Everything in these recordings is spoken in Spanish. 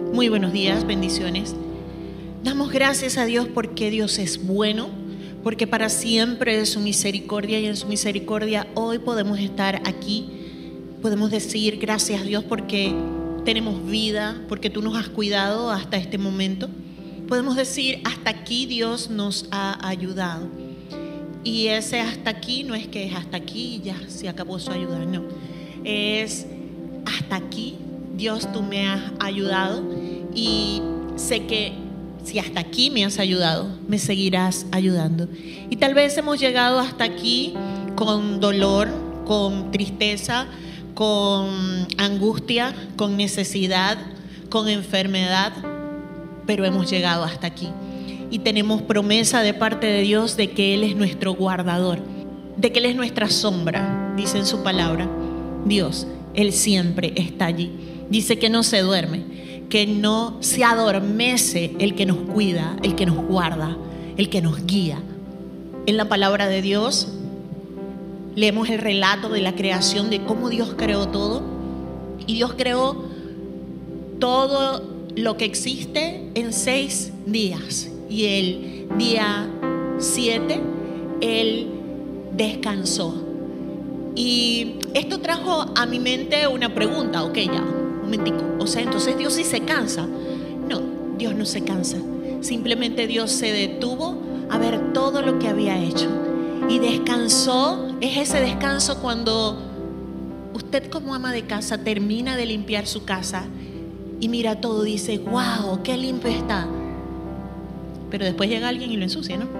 Muy buenos días, bendiciones. Damos gracias a Dios porque Dios es bueno, porque para siempre es su misericordia y en su misericordia hoy podemos estar aquí. Podemos decir gracias a Dios porque tenemos vida, porque tú nos has cuidado hasta este momento. Podemos decir hasta aquí Dios nos ha ayudado. Y ese hasta aquí no es que es hasta aquí y ya se acabó su ayuda, no. Es hasta aquí, Dios, tú me has ayudado y sé que si hasta aquí me has ayudado, me seguirás ayudando. Y tal vez hemos llegado hasta aquí con dolor, con tristeza, con angustia, con necesidad, con enfermedad, pero hemos llegado hasta aquí. Y tenemos promesa de parte de Dios de que Él es nuestro guardador, de que Él es nuestra sombra, dice en su palabra. Dios, Él siempre está allí. Dice que no se duerme, que no se adormece el que nos cuida, el que nos guarda, el que nos guía. En la palabra de Dios leemos el relato de la creación, de cómo Dios creó todo. Y Dios creó todo lo que existe en 6 días. Y el día 7, Él descansó. Y esto trajo a mi mente una pregunta. Ok, ya, un momentico. O sea, entonces Dios sí se cansa. No, Dios no se cansa. Simplemente Dios se detuvo a ver todo lo que había hecho. Y descansó. Es ese descanso cuando usted como ama de casa termina de limpiar su casa y mira todo y dice, wow, qué limpio está. Pero después llega alguien y lo ensucia, ¿no?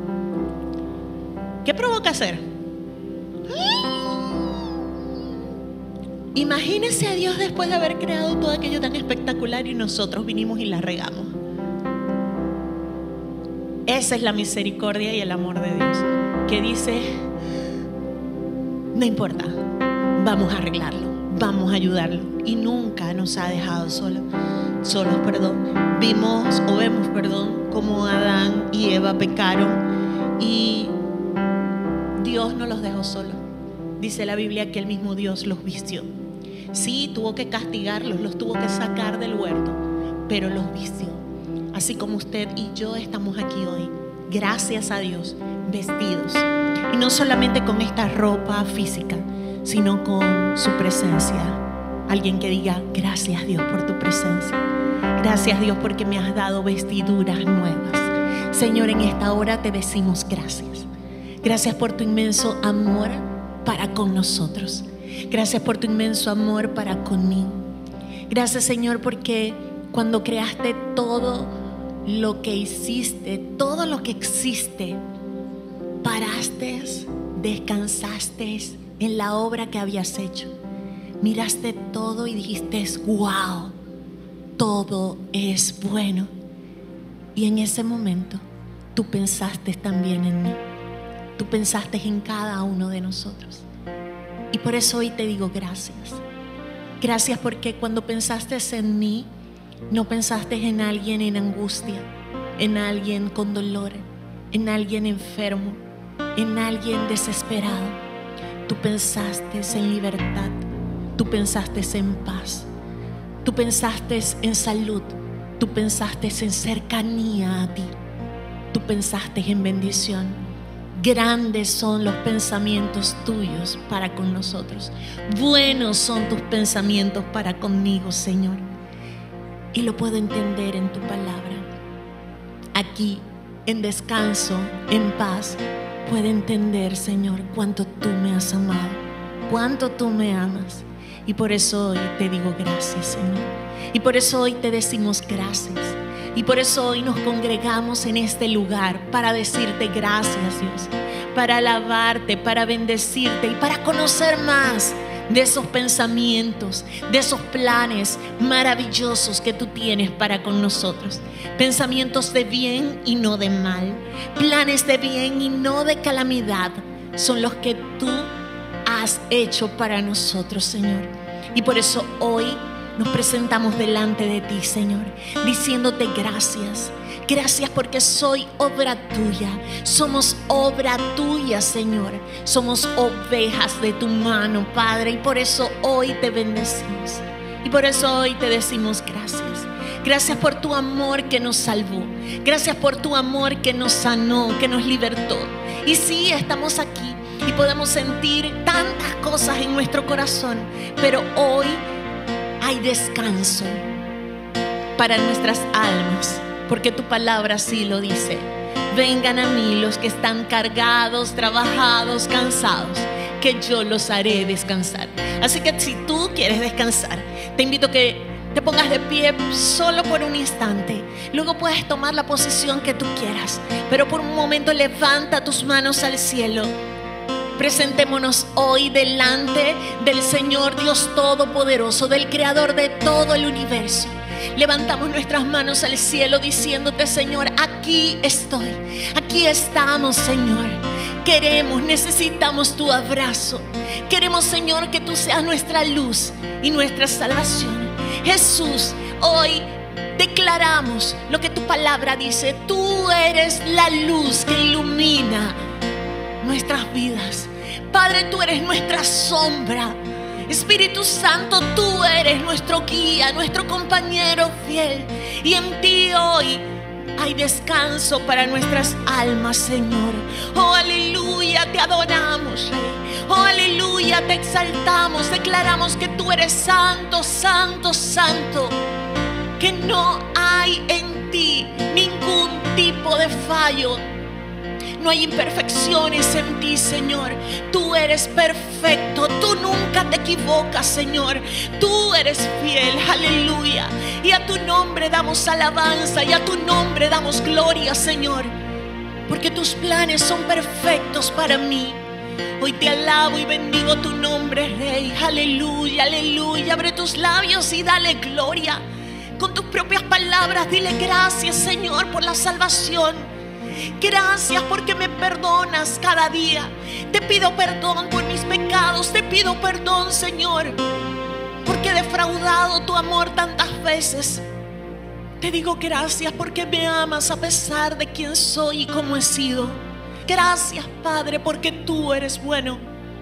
¿Qué provoca hacer? Imagínese a Dios después de haber creado todo aquello tan espectacular y nosotros vinimos y la regamos. Esa es la misericordia y el amor de Dios, que dice, no importa, vamos a arreglarlo, vamos a ayudarlo. Y nunca nos ha dejado solos, vemos, como Adán y Eva pecaron y Dios no los dejó solos. Dice la Biblia que el mismo Dios los vistió. Sí, tuvo que castigarlos, los tuvo que sacar del huerto, pero los vistió. Así como usted y yo estamos aquí hoy, gracias a Dios, vestidos. Y no solamente con esta ropa física, sino con su presencia. Alguien que diga, gracias Dios por tu presencia. Gracias Dios porque me has dado vestiduras nuevas. Señor, en esta hora te decimos gracias. Gracias por tu inmenso amor para con nosotros. Gracias por tu inmenso amor para conmigo. Gracias, Señor, porque cuando creaste todo lo que hiciste, todo lo que existe, paraste, descansaste en la obra que habías hecho. Miraste todo y dijiste, wow, todo es bueno. Y en ese momento tú pensaste también en mí. Tú pensaste en cada uno de nosotros. Y por eso hoy te digo gracias. Gracias porque cuando pensaste en mí, no pensaste en alguien en angustia, en alguien con dolor, en alguien enfermo, en alguien desesperado. Tú pensaste en libertad, tú pensaste en paz, tú pensaste en salud, tú pensaste en cercanía a ti, tú pensaste en bendición. Grandes son los pensamientos tuyos para con nosotros. Buenos son tus pensamientos para conmigo, Señor. Y lo puedo entender en tu palabra. Aquí, en descanso, en paz, puedo entender, Señor, cuánto tú me has amado, cuánto tú me amas. Y por eso hoy te digo gracias, Señor. Y por eso hoy te decimos gracias. Y por eso hoy nos congregamos en este lugar para decirte gracias, Dios, para alabarte, para bendecirte y para conocer más de esos pensamientos, de esos planes maravillosos que tú tienes para con nosotros. Pensamientos de bien y no de mal, planes de bien y no de calamidad, son los que tú has hecho para nosotros, Señor. Y por eso hoy nos presentamos delante de ti, Señor, diciéndote gracias. Gracias porque soy obra tuya. Somos obra tuya, Señor. Somos ovejas de tu mano, Padre. Y por eso hoy te bendecimos. Y por eso hoy te decimos gracias. Gracias por tu amor que nos salvó. Gracias por tu amor que nos sanó, que nos libertó. Y sí, estamos aquí y podemos sentir tantas cosas en nuestro corazón, pero hoy hay descanso para nuestras almas, porque tu palabra sí lo dice. Vengan a mí los que están cargados, trabajados, cansados, que yo los haré descansar. Así que si tú quieres descansar, te invito a que te pongas de pie solo por un instante. Luego puedes tomar la posición que tú quieras, pero por un momento levanta tus manos al cielo. Presentémonos hoy delante del Señor Dios Todopoderoso, del Creador de todo el universo. Levantamos nuestras manos al cielo diciéndote: Señor, aquí estoy, aquí estamos, Señor. Queremos, necesitamos tu abrazo. Queremos, Señor, que tú seas nuestra luz y nuestra salvación. Jesús, hoy declaramos lo que tu palabra dice. Tú eres la luz que ilumina nuestras vidas. Padre, tú eres nuestra sombra. Espíritu Santo, tú eres nuestro guía, nuestro compañero fiel. Y en ti hoy hay descanso para nuestras almas, Señor. Oh, aleluya, te adoramos, Rey. Oh, aleluya, te exaltamos. Declaramos que tú eres santo, santo, santo. Que no hay en ti ningún tipo de fallo. No hay imperfecciones en ti, Señor. Tú eres perfecto. Tú nunca te equivocas, Señor. Tú eres fiel. Aleluya. Y a tu nombre damos alabanza. Y a tu nombre damos gloria, Señor. Porque tus planes son perfectos para mí. Hoy te alabo y bendigo tu nombre, Rey. Aleluya, aleluya. Abre tus labios y dale gloria. Con tus propias palabras dile gracias, Señor, por la salvación. Gracias porque me perdonas cada día. Te pido perdón por mis pecados. Te pido perdón, Señor, porque he defraudado tu amor tantas veces. Te digo gracias porque me amas a pesar de quién soy y cómo he sido. Gracias, Padre, porque tú eres bueno.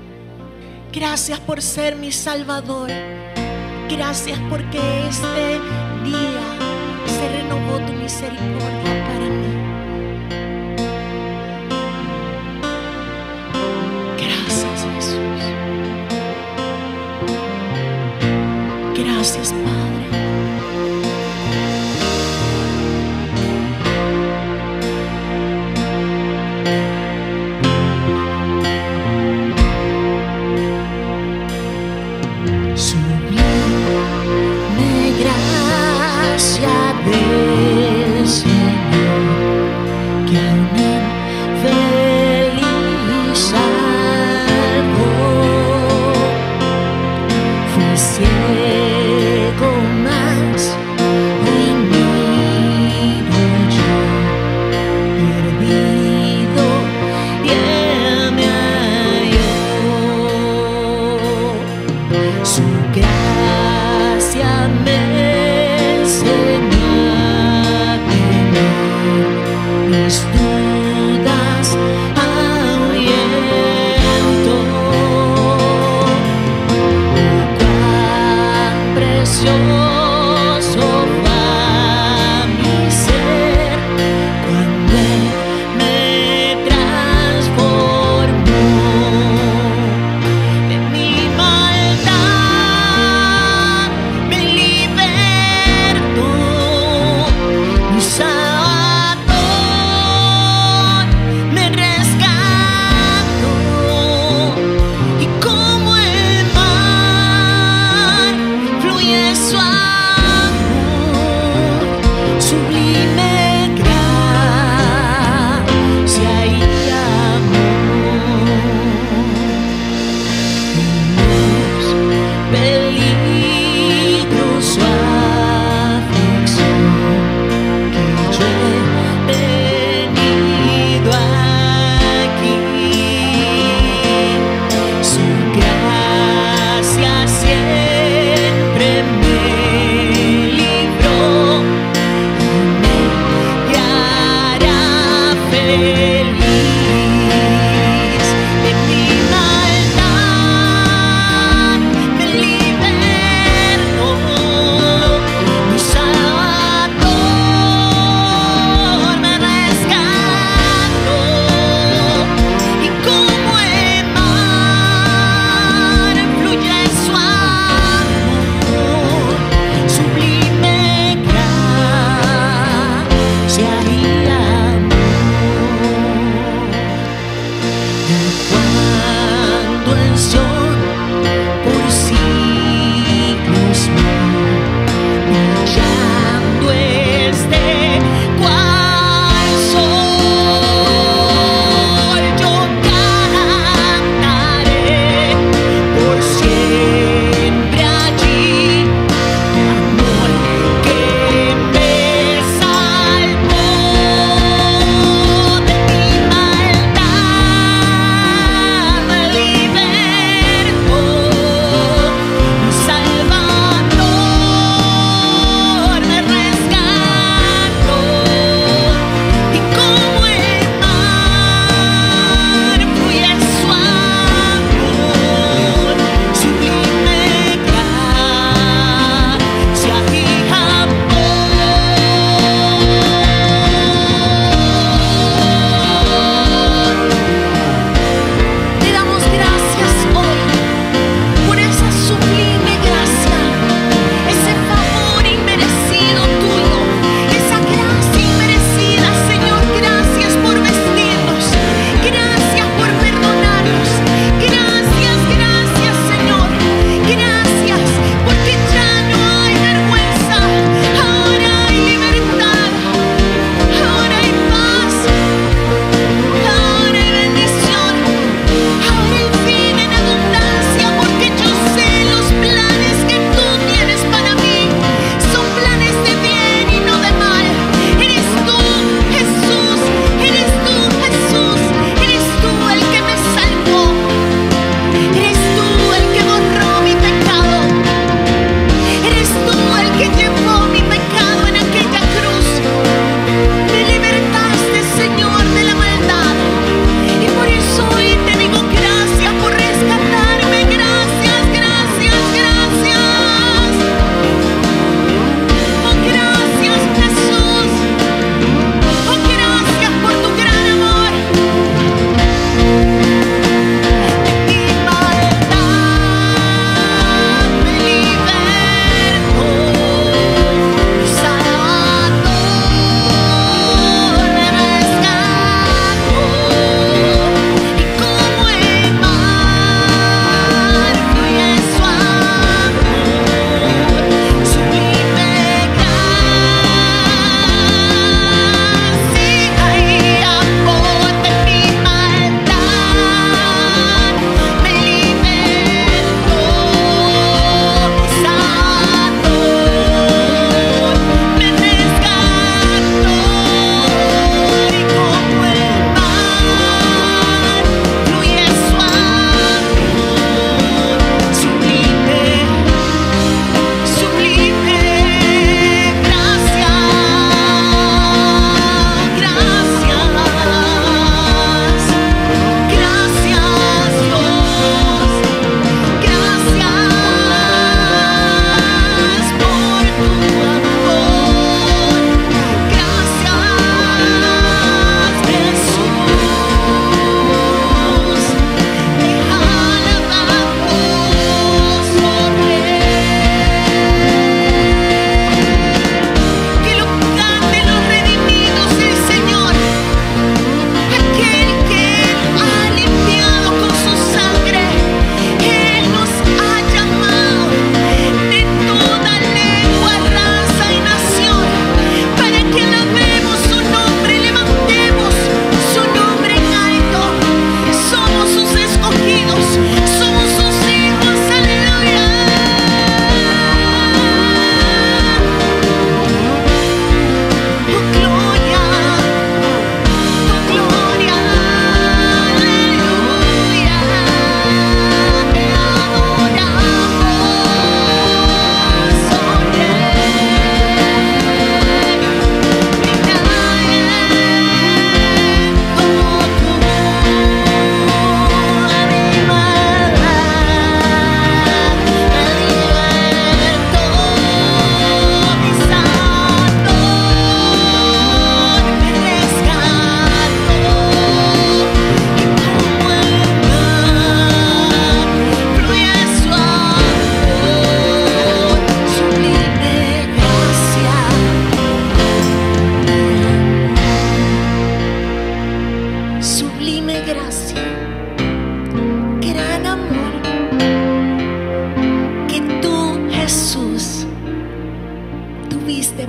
Gracias por ser mi Salvador. Gracias porque este día se renovó tu misericordia para mí. Gracias, Padre. Sublime gracia del Señor, que a mí feliz salvó. Fui ciego, mas hoy miro yo, perdido, y Él me halló. Su gracia me enseñó a tener mis dudas ahuyentó. Precioso fue mi ser cuando Él me transformó de mi maldad, me libertó, mi Salvador me rescató, y como el mar fluye suave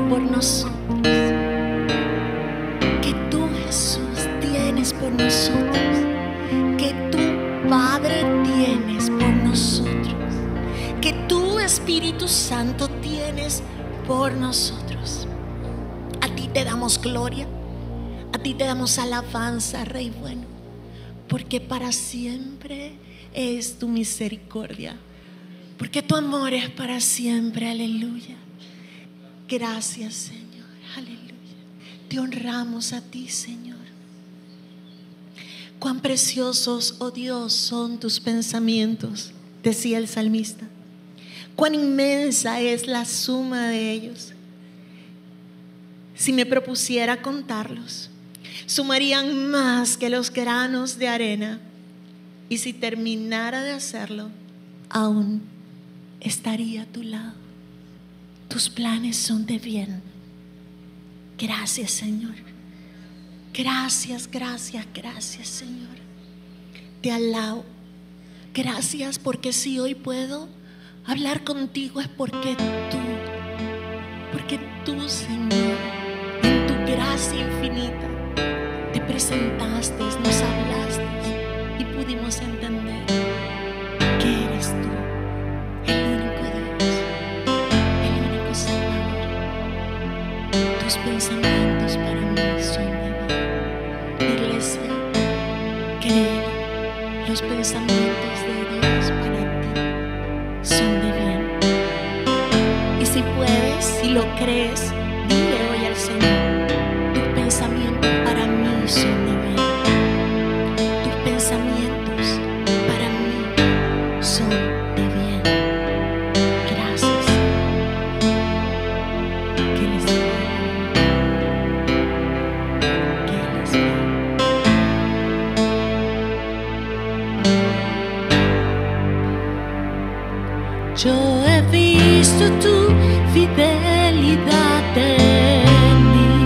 por nosotros, que tú, Jesús, tienes por nosotros, que tú, Padre, tienes por nosotros, que tú, Espíritu Santo, tienes por nosotros. A ti te damos gloria, a ti te damos alabanza, Rey bueno, porque para siempre es tu misericordia, porque tu amor es para siempre. Aleluya. Gracias, Señor. Aleluya. Te honramos a ti, Señor. Cuán preciosos, oh Dios, son tus pensamientos, decía el salmista. Cuán inmensa es la suma de ellos. Si me propusiera contarlos, sumarían más que los granos de arena. Y si terminara de hacerlo, aún estaría a tu lado. Tus planes son de bien. Gracias, Señor. Gracias, gracias, gracias, Señor. Te alabo. Gracias porque si hoy puedo hablar contigo es porque tú, Señor, en tu gracia infinita, te presentaste, nos hablaste y pudimos entender que eres tú, el único Dios, el único Salvador. Tus pensamientos para mí son de bien. Iglesia, cree, los pensamientos de Dios para ti son de bien. Y si puedes, si lo crees, dile hoy al Señor: tus pensamientos para mí son de bien. Tus pensamientos para mí son de bien. Gracias. Que les bendiga. Que les bendiga. Yo he visto tu fidelidad en mí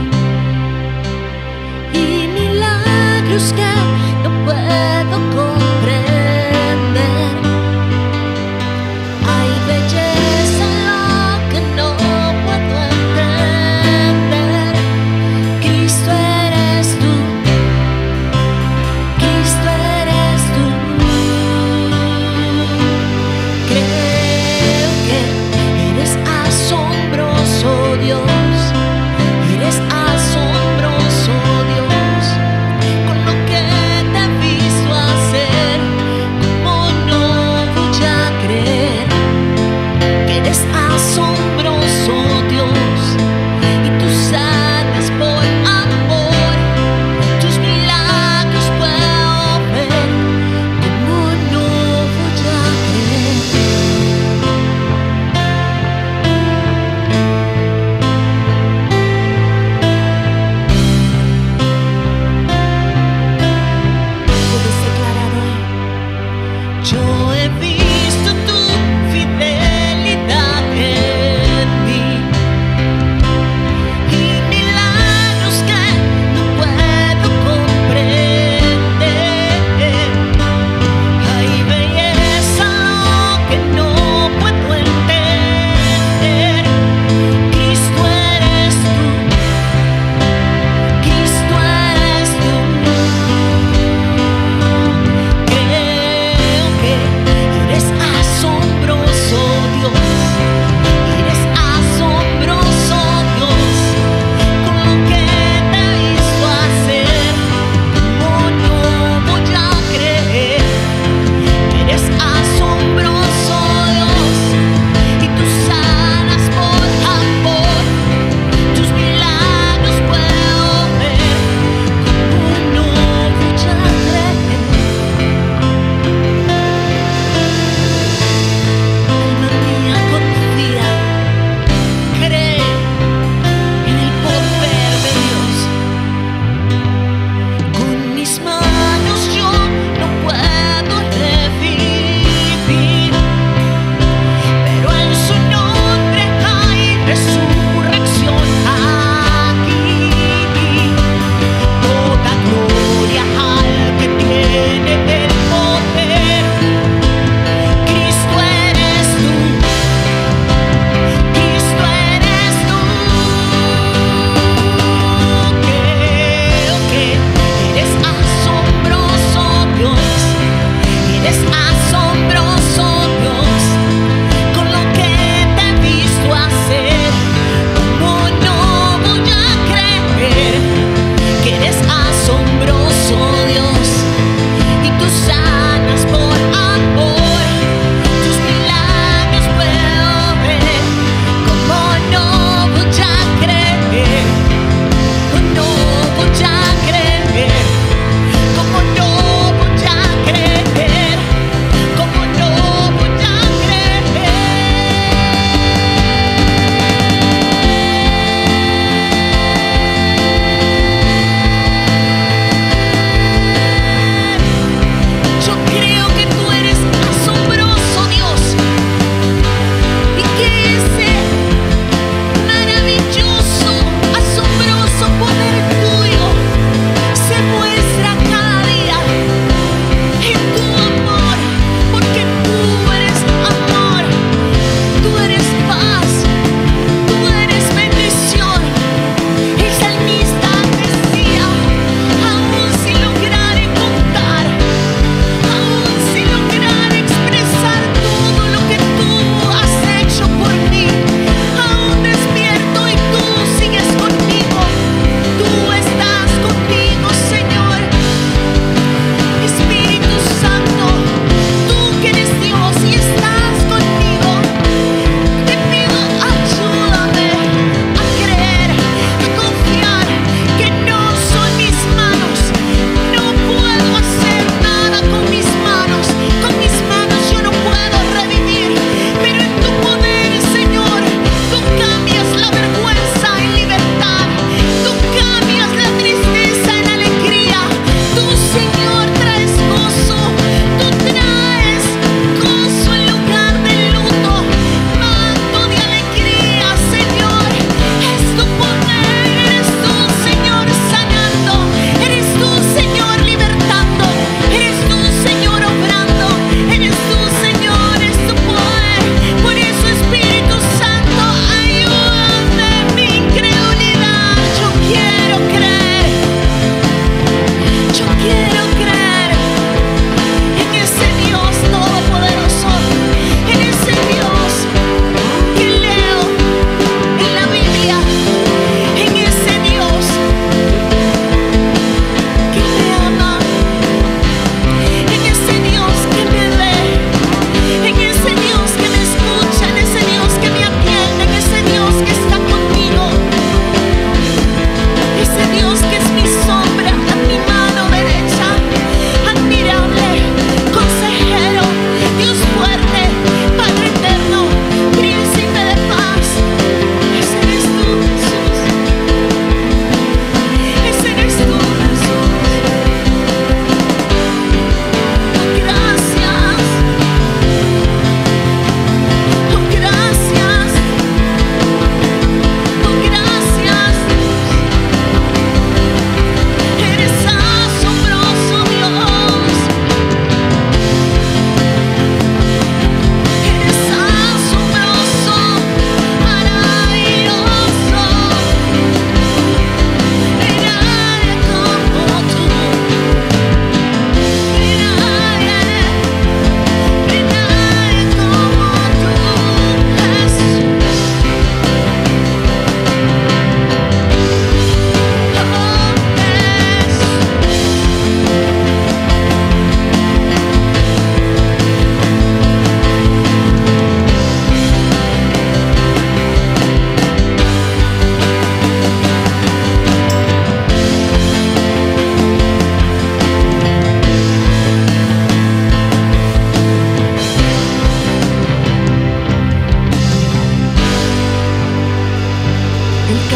y milagros que no puedo comprender. Hay belleza en lo que no puedo entender. Cristo eres tú, Cristo eres tú. Creo que eres asombroso, Dios.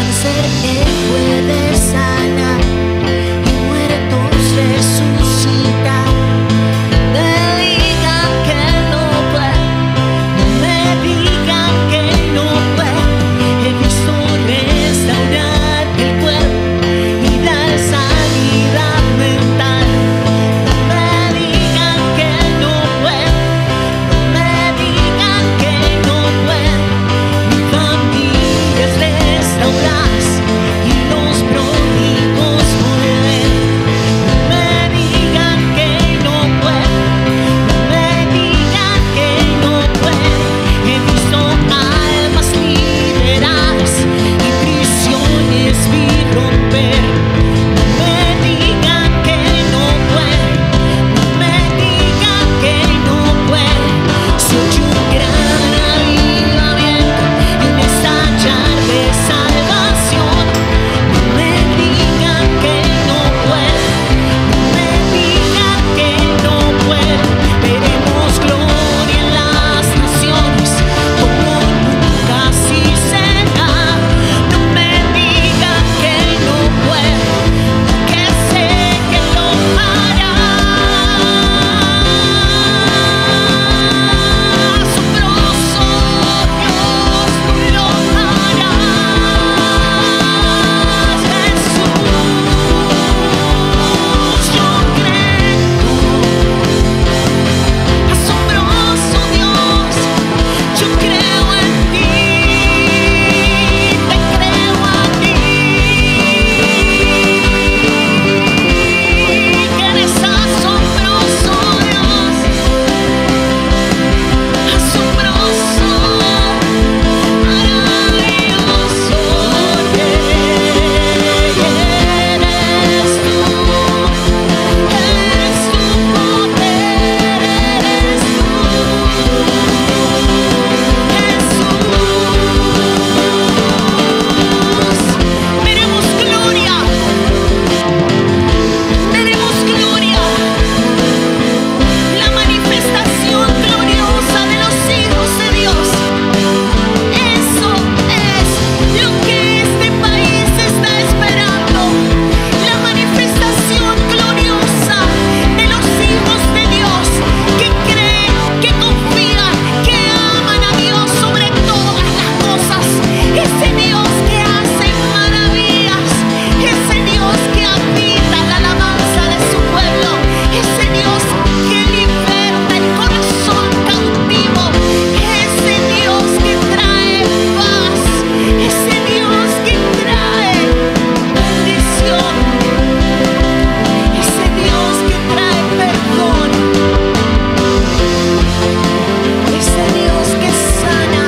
cáncer Él puede sanar y muertos resucita. Me digan que no puede, no me digan que no puede. He visto restaurar el cuerpo y dar sanidad mental. No me digan que no puede, no me digan que no puede. Mi familia es restaurada y los pródigos volver. No me digan que no puede, no me digan que no puede. He visto almas liberadas y prisiones vi romper. No me digan que no puede, no me digan que no puede. Soy un gran avivamiento y un estallar de salvación. No me digan que no puede, no me digan que no puede. Veremos gloria en las naciones como nunca así será. No me digan que no puede, que sé que lo hará. Asombroso Dios, tú lo harás, Jesús. Yo creo. Asombroso Dios, yo creo en ti, te creo a ti, que eres asombroso Dios, asombroso, maravilloso, eres tú, eres tu poder, eres tú, Jesús. Veremos gloria, veremos gloria, la manifestación gloriosa de los hijos de Dios. Eso es lo que este país está esperando, la manifestación gloriosa de los hijos de Dios que creen, que confían, que aman a Dios sobre todas las cosas. Ese Dios que hace maravillas, ese Dios que habita la alabanza de su pueblo, ese Dios que liberta el corazón cautivo, ese Dios que trae paz, ese Dios que trae bendición, ese Dios que trae perdón, ese Dios que sana,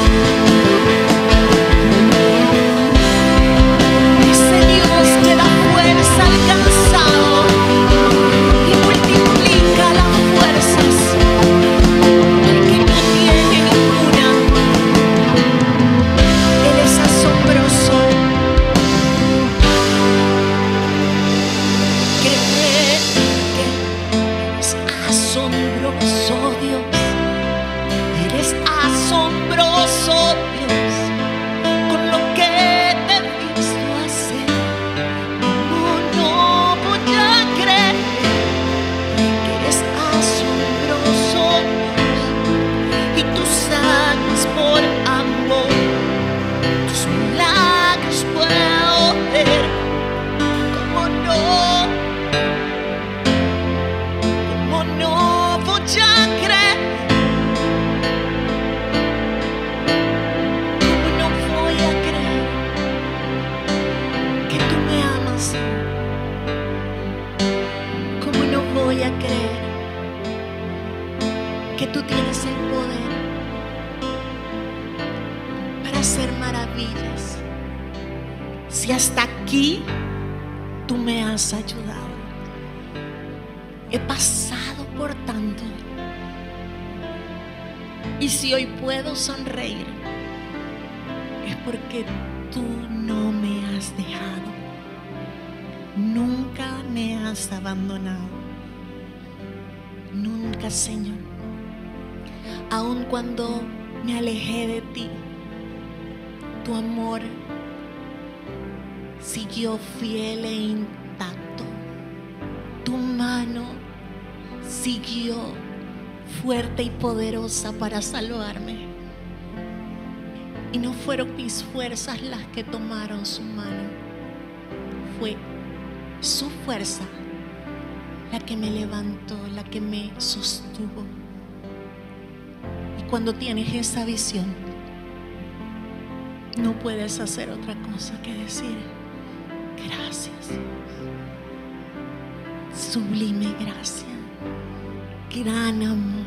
ese Dios que da fuerza al cansado y multiplica las fuerzas al que no tiene ninguna. Él es asombroso. Cree que eres asombroso Dios. Eres asombroso Dios con lo que te he visto hacer. ¿Cómo no voy a creer que eres asombroso Dios? Y tú sanas por amor, tus milagros puedo ver. ¿Cómo no voy a creer? ¿Cómo no voy a creer que tú me amas? ¿Cómo no voy a creer que tú tienes el poder para hacer maravillas? Si hasta aquí tú me has ayudado, he pasado por tanto, y si hoy puedo sonreír es porque tú no me has dejado, nunca me has abandonado, nunca, Señor. Aun cuando me alejé de ti, tu amor siguió fiel e intacto. Tu mano siguió fuerte y poderosa para salvarme. Y no fueron mis fuerzas las que tomaron su mano. Fue su fuerza la que me levantó, la que me sostuvo. Y cuando tienes esa visión, no puedes hacer otra cosa que decir gracias. Sublime gracia, gran amor,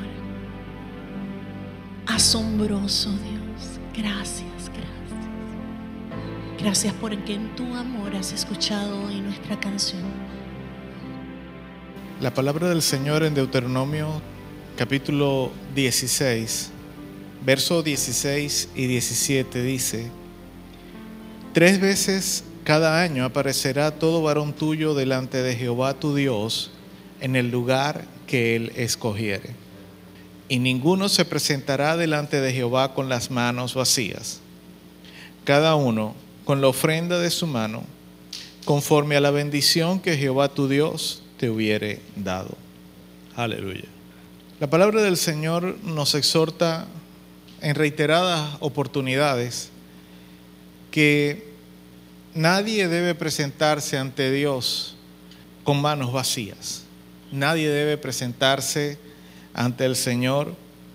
asombroso Dios. Gracias, gracias. Gracias porque en tu amor has escuchado hoy nuestra canción. La palabra del Señor en Deuteronomio capítulo 16, versos 16 y 17 dice: 3 veces cada año aparecerá todo varón tuyo delante de Jehová tu Dios en el lugar que Él escogiere. Y ninguno se presentará delante de Jehová con las manos vacías. Cada uno con la ofrenda de su mano, conforme a la bendición que Jehová tu Dios te hubiere dado. Aleluya. La palabra del Señor nos exhorta en reiteradas oportunidades que nadie debe presentarse ante Dios con manos vacías. Nadie debe presentarse ante el Señor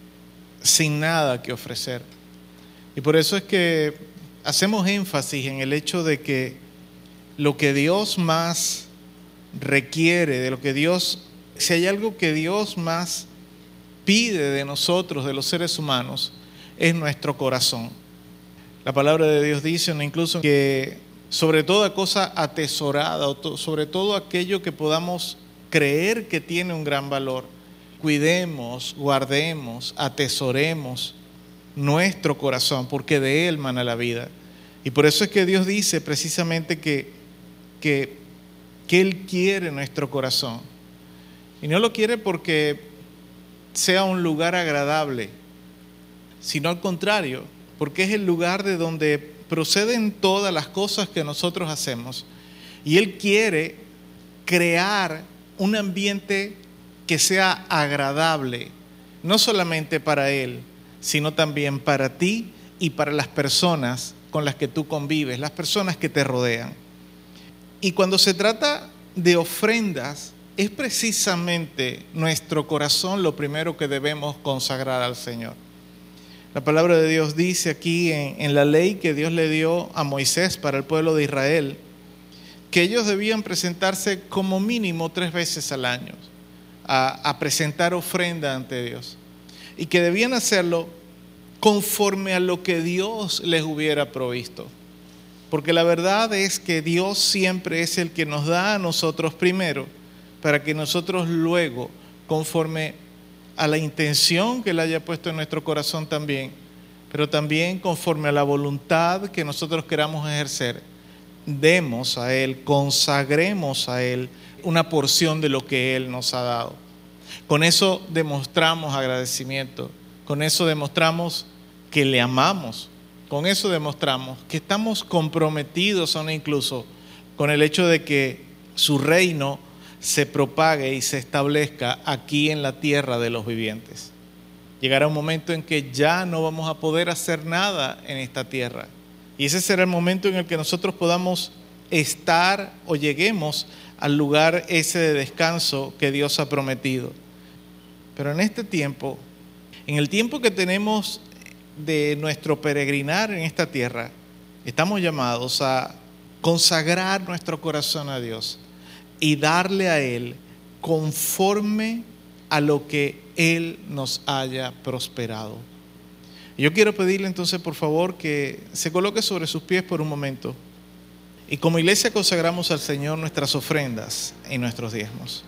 sin nada que ofrecer. Y por eso es que hacemos énfasis en el hecho de que lo que Dios más requiere, de lo que Dios, si hay algo que Dios más pide de nosotros, de los seres humanos, es nuestro corazón. La palabra de Dios dice incluso que sobre toda cosa atesorada, o sobre todo aquello que podamos creer que tiene un gran valor, cuidemos, guardemos, atesoremos nuestro corazón, porque de él mana la vida. Y por eso es que Dios dice precisamente que Él quiere nuestro corazón. Y no lo quiere porque sea un lugar agradable, sino al contrario, porque es el lugar de donde proceden todas las cosas que nosotros hacemos. Y Él quiere crear un ambiente que sea agradable, no solamente para Él, sino también para ti y para las personas con las que tú convives, las personas que te rodean. Y cuando se trata de ofrendas, es precisamente nuestro corazón lo primero que debemos consagrar al Señor. La palabra de Dios dice aquí en la ley que Dios le dio a Moisés para el pueblo de Israel, que ellos debían presentarse como mínimo 3 veces al año a presentar ofrenda ante Dios, y que debían hacerlo conforme a lo que Dios les hubiera provisto. Porque la verdad es que Dios siempre es el que nos da a nosotros primero, para que nosotros luego, conforme a la intención que Él haya puesto en nuestro corazón también, pero también conforme a la voluntad que nosotros queramos ejercer, demos a Él, consagremos a Él una porción de lo que Él nos ha dado. Con eso demostramos agradecimiento, con eso demostramos que le amamos, con eso demostramos que estamos comprometidos aún incluso con el hecho de que su reino se propague y se establezca aquí en la tierra de los vivientes. Llegará un momento en que ya no vamos a poder hacer nada en esta tierra. Y ese será el momento en el que nosotros podamos estar o lleguemos al lugar ese de descanso que Dios ha prometido. Pero en este tiempo, en el tiempo que tenemos de nuestro peregrinar en esta tierra, estamos llamados a consagrar nuestro corazón a Dios y darle a Él conforme a lo que Él nos haya prosperado. Yo quiero pedirle entonces por favor que se coloque sobre sus pies por un momento y como iglesia consagramos al Señor nuestras ofrendas y nuestros diezmos.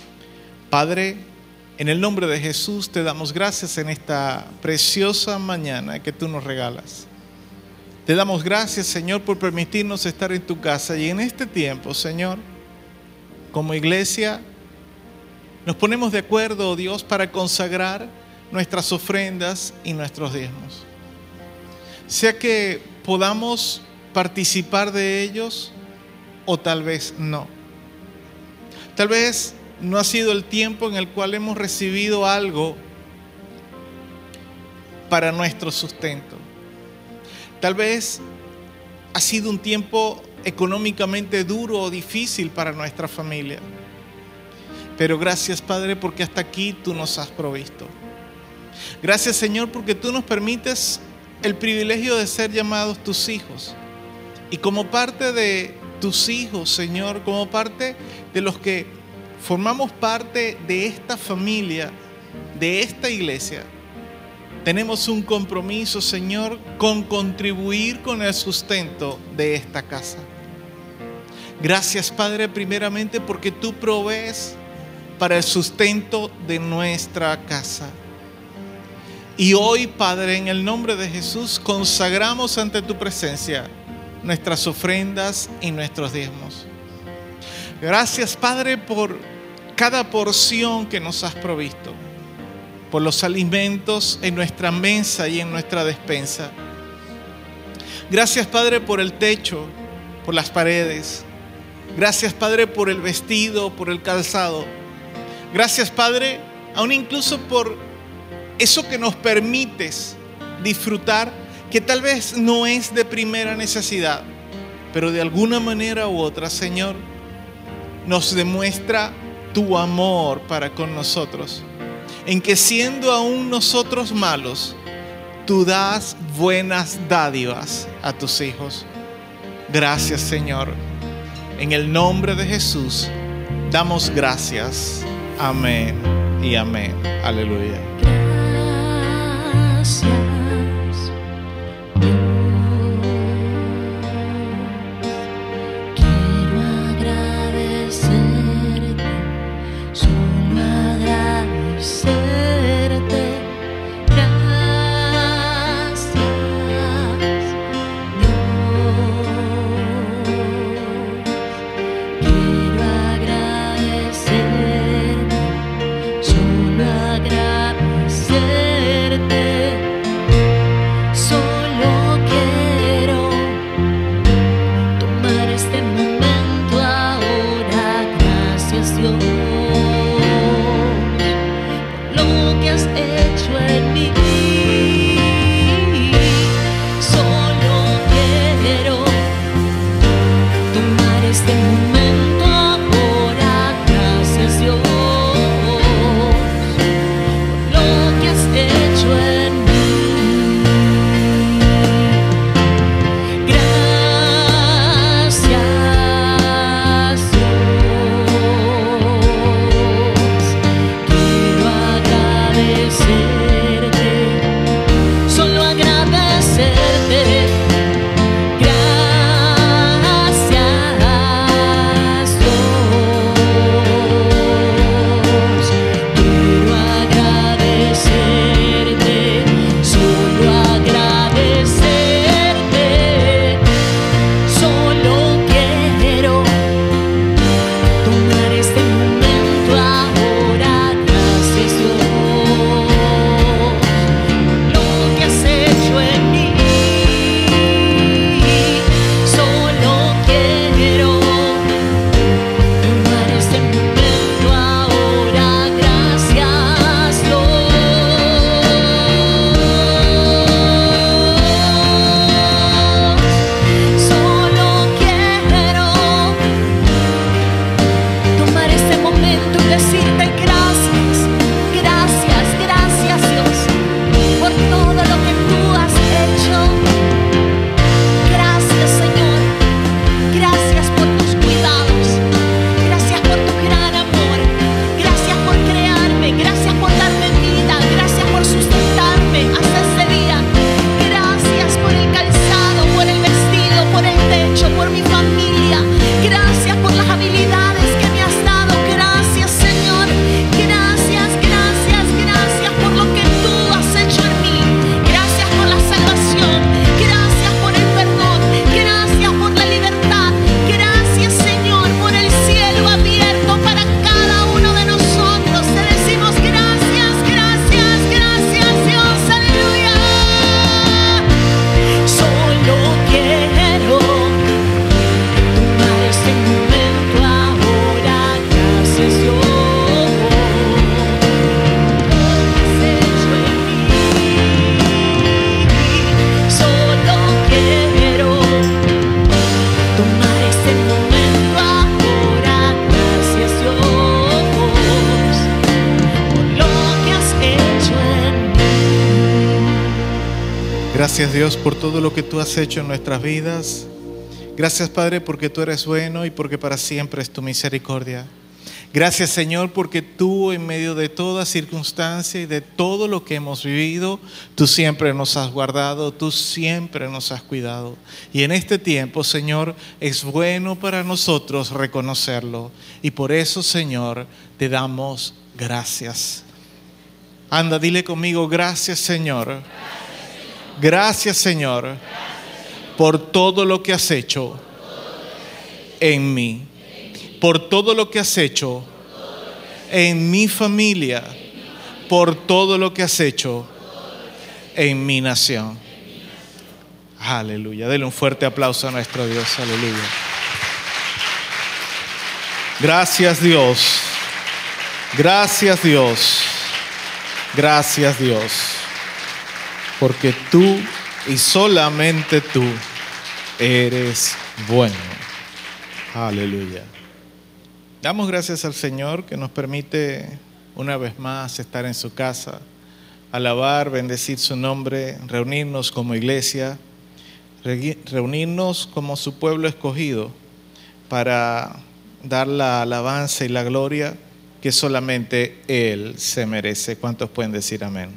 Padre, en el nombre de Jesús te damos gracias en esta preciosa mañana que tú nos regalas. Te damos gracias, Señor, por permitirnos estar en tu casa y en este tiempo, Señor, como iglesia, nos ponemos de acuerdo, oh Dios, para consagrar nuestras ofrendas y nuestros diezmos. Sea que podamos participar de ellos o tal vez no. Tal vez no ha sido el tiempo en el cual hemos recibido algo para nuestro sustento. Tal vez ha sido un tiempo económicamente duro o difícil para nuestra familia. Pero gracias, Padre, porque hasta aquí tú nos has provisto. Gracias, Señor, porque tú nos permites el privilegio de ser llamados tus hijos. Y como parte de tus hijos, Señor, como parte de los que formamos parte de esta familia, de esta iglesia, tenemos un compromiso, Señor, con contribuir con el sustento de esta casa. Gracias, Padre, primeramente porque tú provees para el sustento de nuestra casa. Y hoy, Padre, en el nombre de Jesús, consagramos ante tu presencia nuestras ofrendas y nuestros diezmos. Gracias, Padre, por cada porción que nos has provisto, por los alimentos en nuestra mesa y en nuestra despensa. Gracias, Padre, por el techo, por las paredes. Gracias, Padre, por el vestido, por el calzado. Gracias, Padre, aún incluso por eso que nos permites disfrutar, que tal vez no es de primera necesidad, pero de alguna manera u otra, Señor, nos demuestra tu amor para con nosotros, en que siendo aún nosotros malos, tú das buenas dádivas a tus hijos. Gracias, Señor. En el nombre de Jesús, damos gracias. Amén y amén. Aleluya. Gracias, Dios. Quiero agradecerte, solo agradecerte. Gracias, Dios. Quiero agradecerte, solo agradecerte. Gracias, Dios, por todo lo que tú has hecho en nuestras vidas. Gracias, Padre, porque tú eres bueno y porque para siempre es tu misericordia. Gracias, Señor, porque tú en medio de toda circunstancia y de todo lo que hemos vivido, tú siempre nos has guardado, tú siempre nos has cuidado. Y en este tiempo, Señor, es bueno para nosotros reconocerlo. Y por eso, Señor, te damos gracias. Anda, dile conmigo, gracias, Señor. Gracias, Señor, por todo lo que has hecho en mí. Por todo lo que has hecho en mi familia, por todo lo que has hecho en mi nación. Aleluya. Dele un fuerte aplauso a nuestro Dios. Aleluya. Gracias, Dios. Gracias, Dios. Gracias, Dios. Porque tú y solamente tú eres bueno. Aleluya. Damos gracias al Señor que nos permite una vez más estar en su casa, alabar, bendecir su nombre, reunirnos como iglesia, reunirnos como su pueblo escogido para dar la alabanza y la gloria que solamente Él se merece. ¿Cuántos pueden decir amén?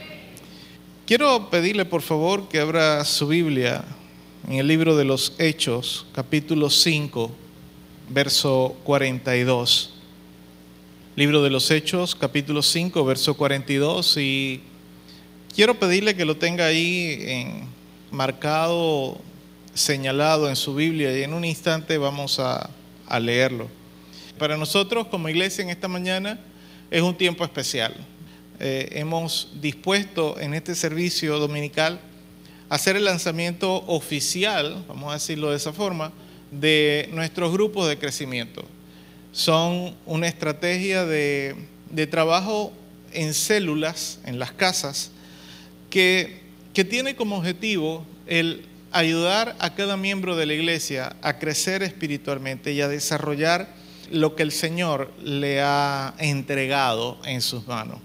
Quiero pedirle por favor que abra su Biblia en el libro de los Hechos, capítulo 5. Verso 42. Libro de los Hechos, capítulo 5, verso 42. Y quiero pedirle que lo tenga ahí marcado, señalado en su Biblia. Y en un instante vamos a leerlo. Para nosotros como iglesia en esta mañana es un tiempo especial. Hemos dispuesto en este servicio dominical a hacer el lanzamiento oficial, vamos a decirlo de esa forma, de nuestros grupos de crecimiento. Son una estrategia de trabajo en células, en las casas, que tiene como objetivo el ayudar a cada miembro de la iglesia a crecer espiritualmente y a desarrollar lo que el Señor le ha entregado en sus manos.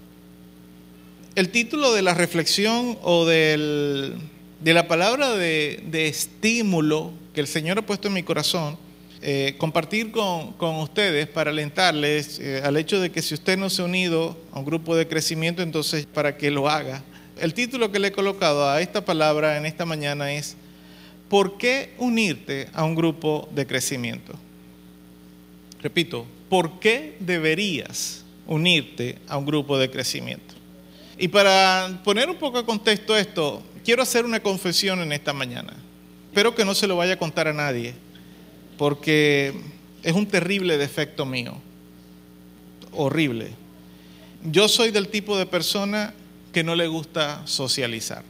El título de la reflexión o de la palabra de estímulo que el Señor ha puesto en mi corazón, compartir con ustedes para alentarles al hecho de que si usted no se ha unido a un grupo de crecimiento, entonces para que lo haga. El título que le he colocado a esta palabra en esta mañana es ¿por qué unirte a un grupo de crecimiento? Repito, ¿por qué deberías unirte a un grupo de crecimiento? Y para poner un poco de contexto esto, quiero hacer una confesión en esta mañana. Espero que no se lo vaya a contar a nadie, porque es un terrible defecto mío, horrible. Yo soy del tipo de persona que no le gusta socializar.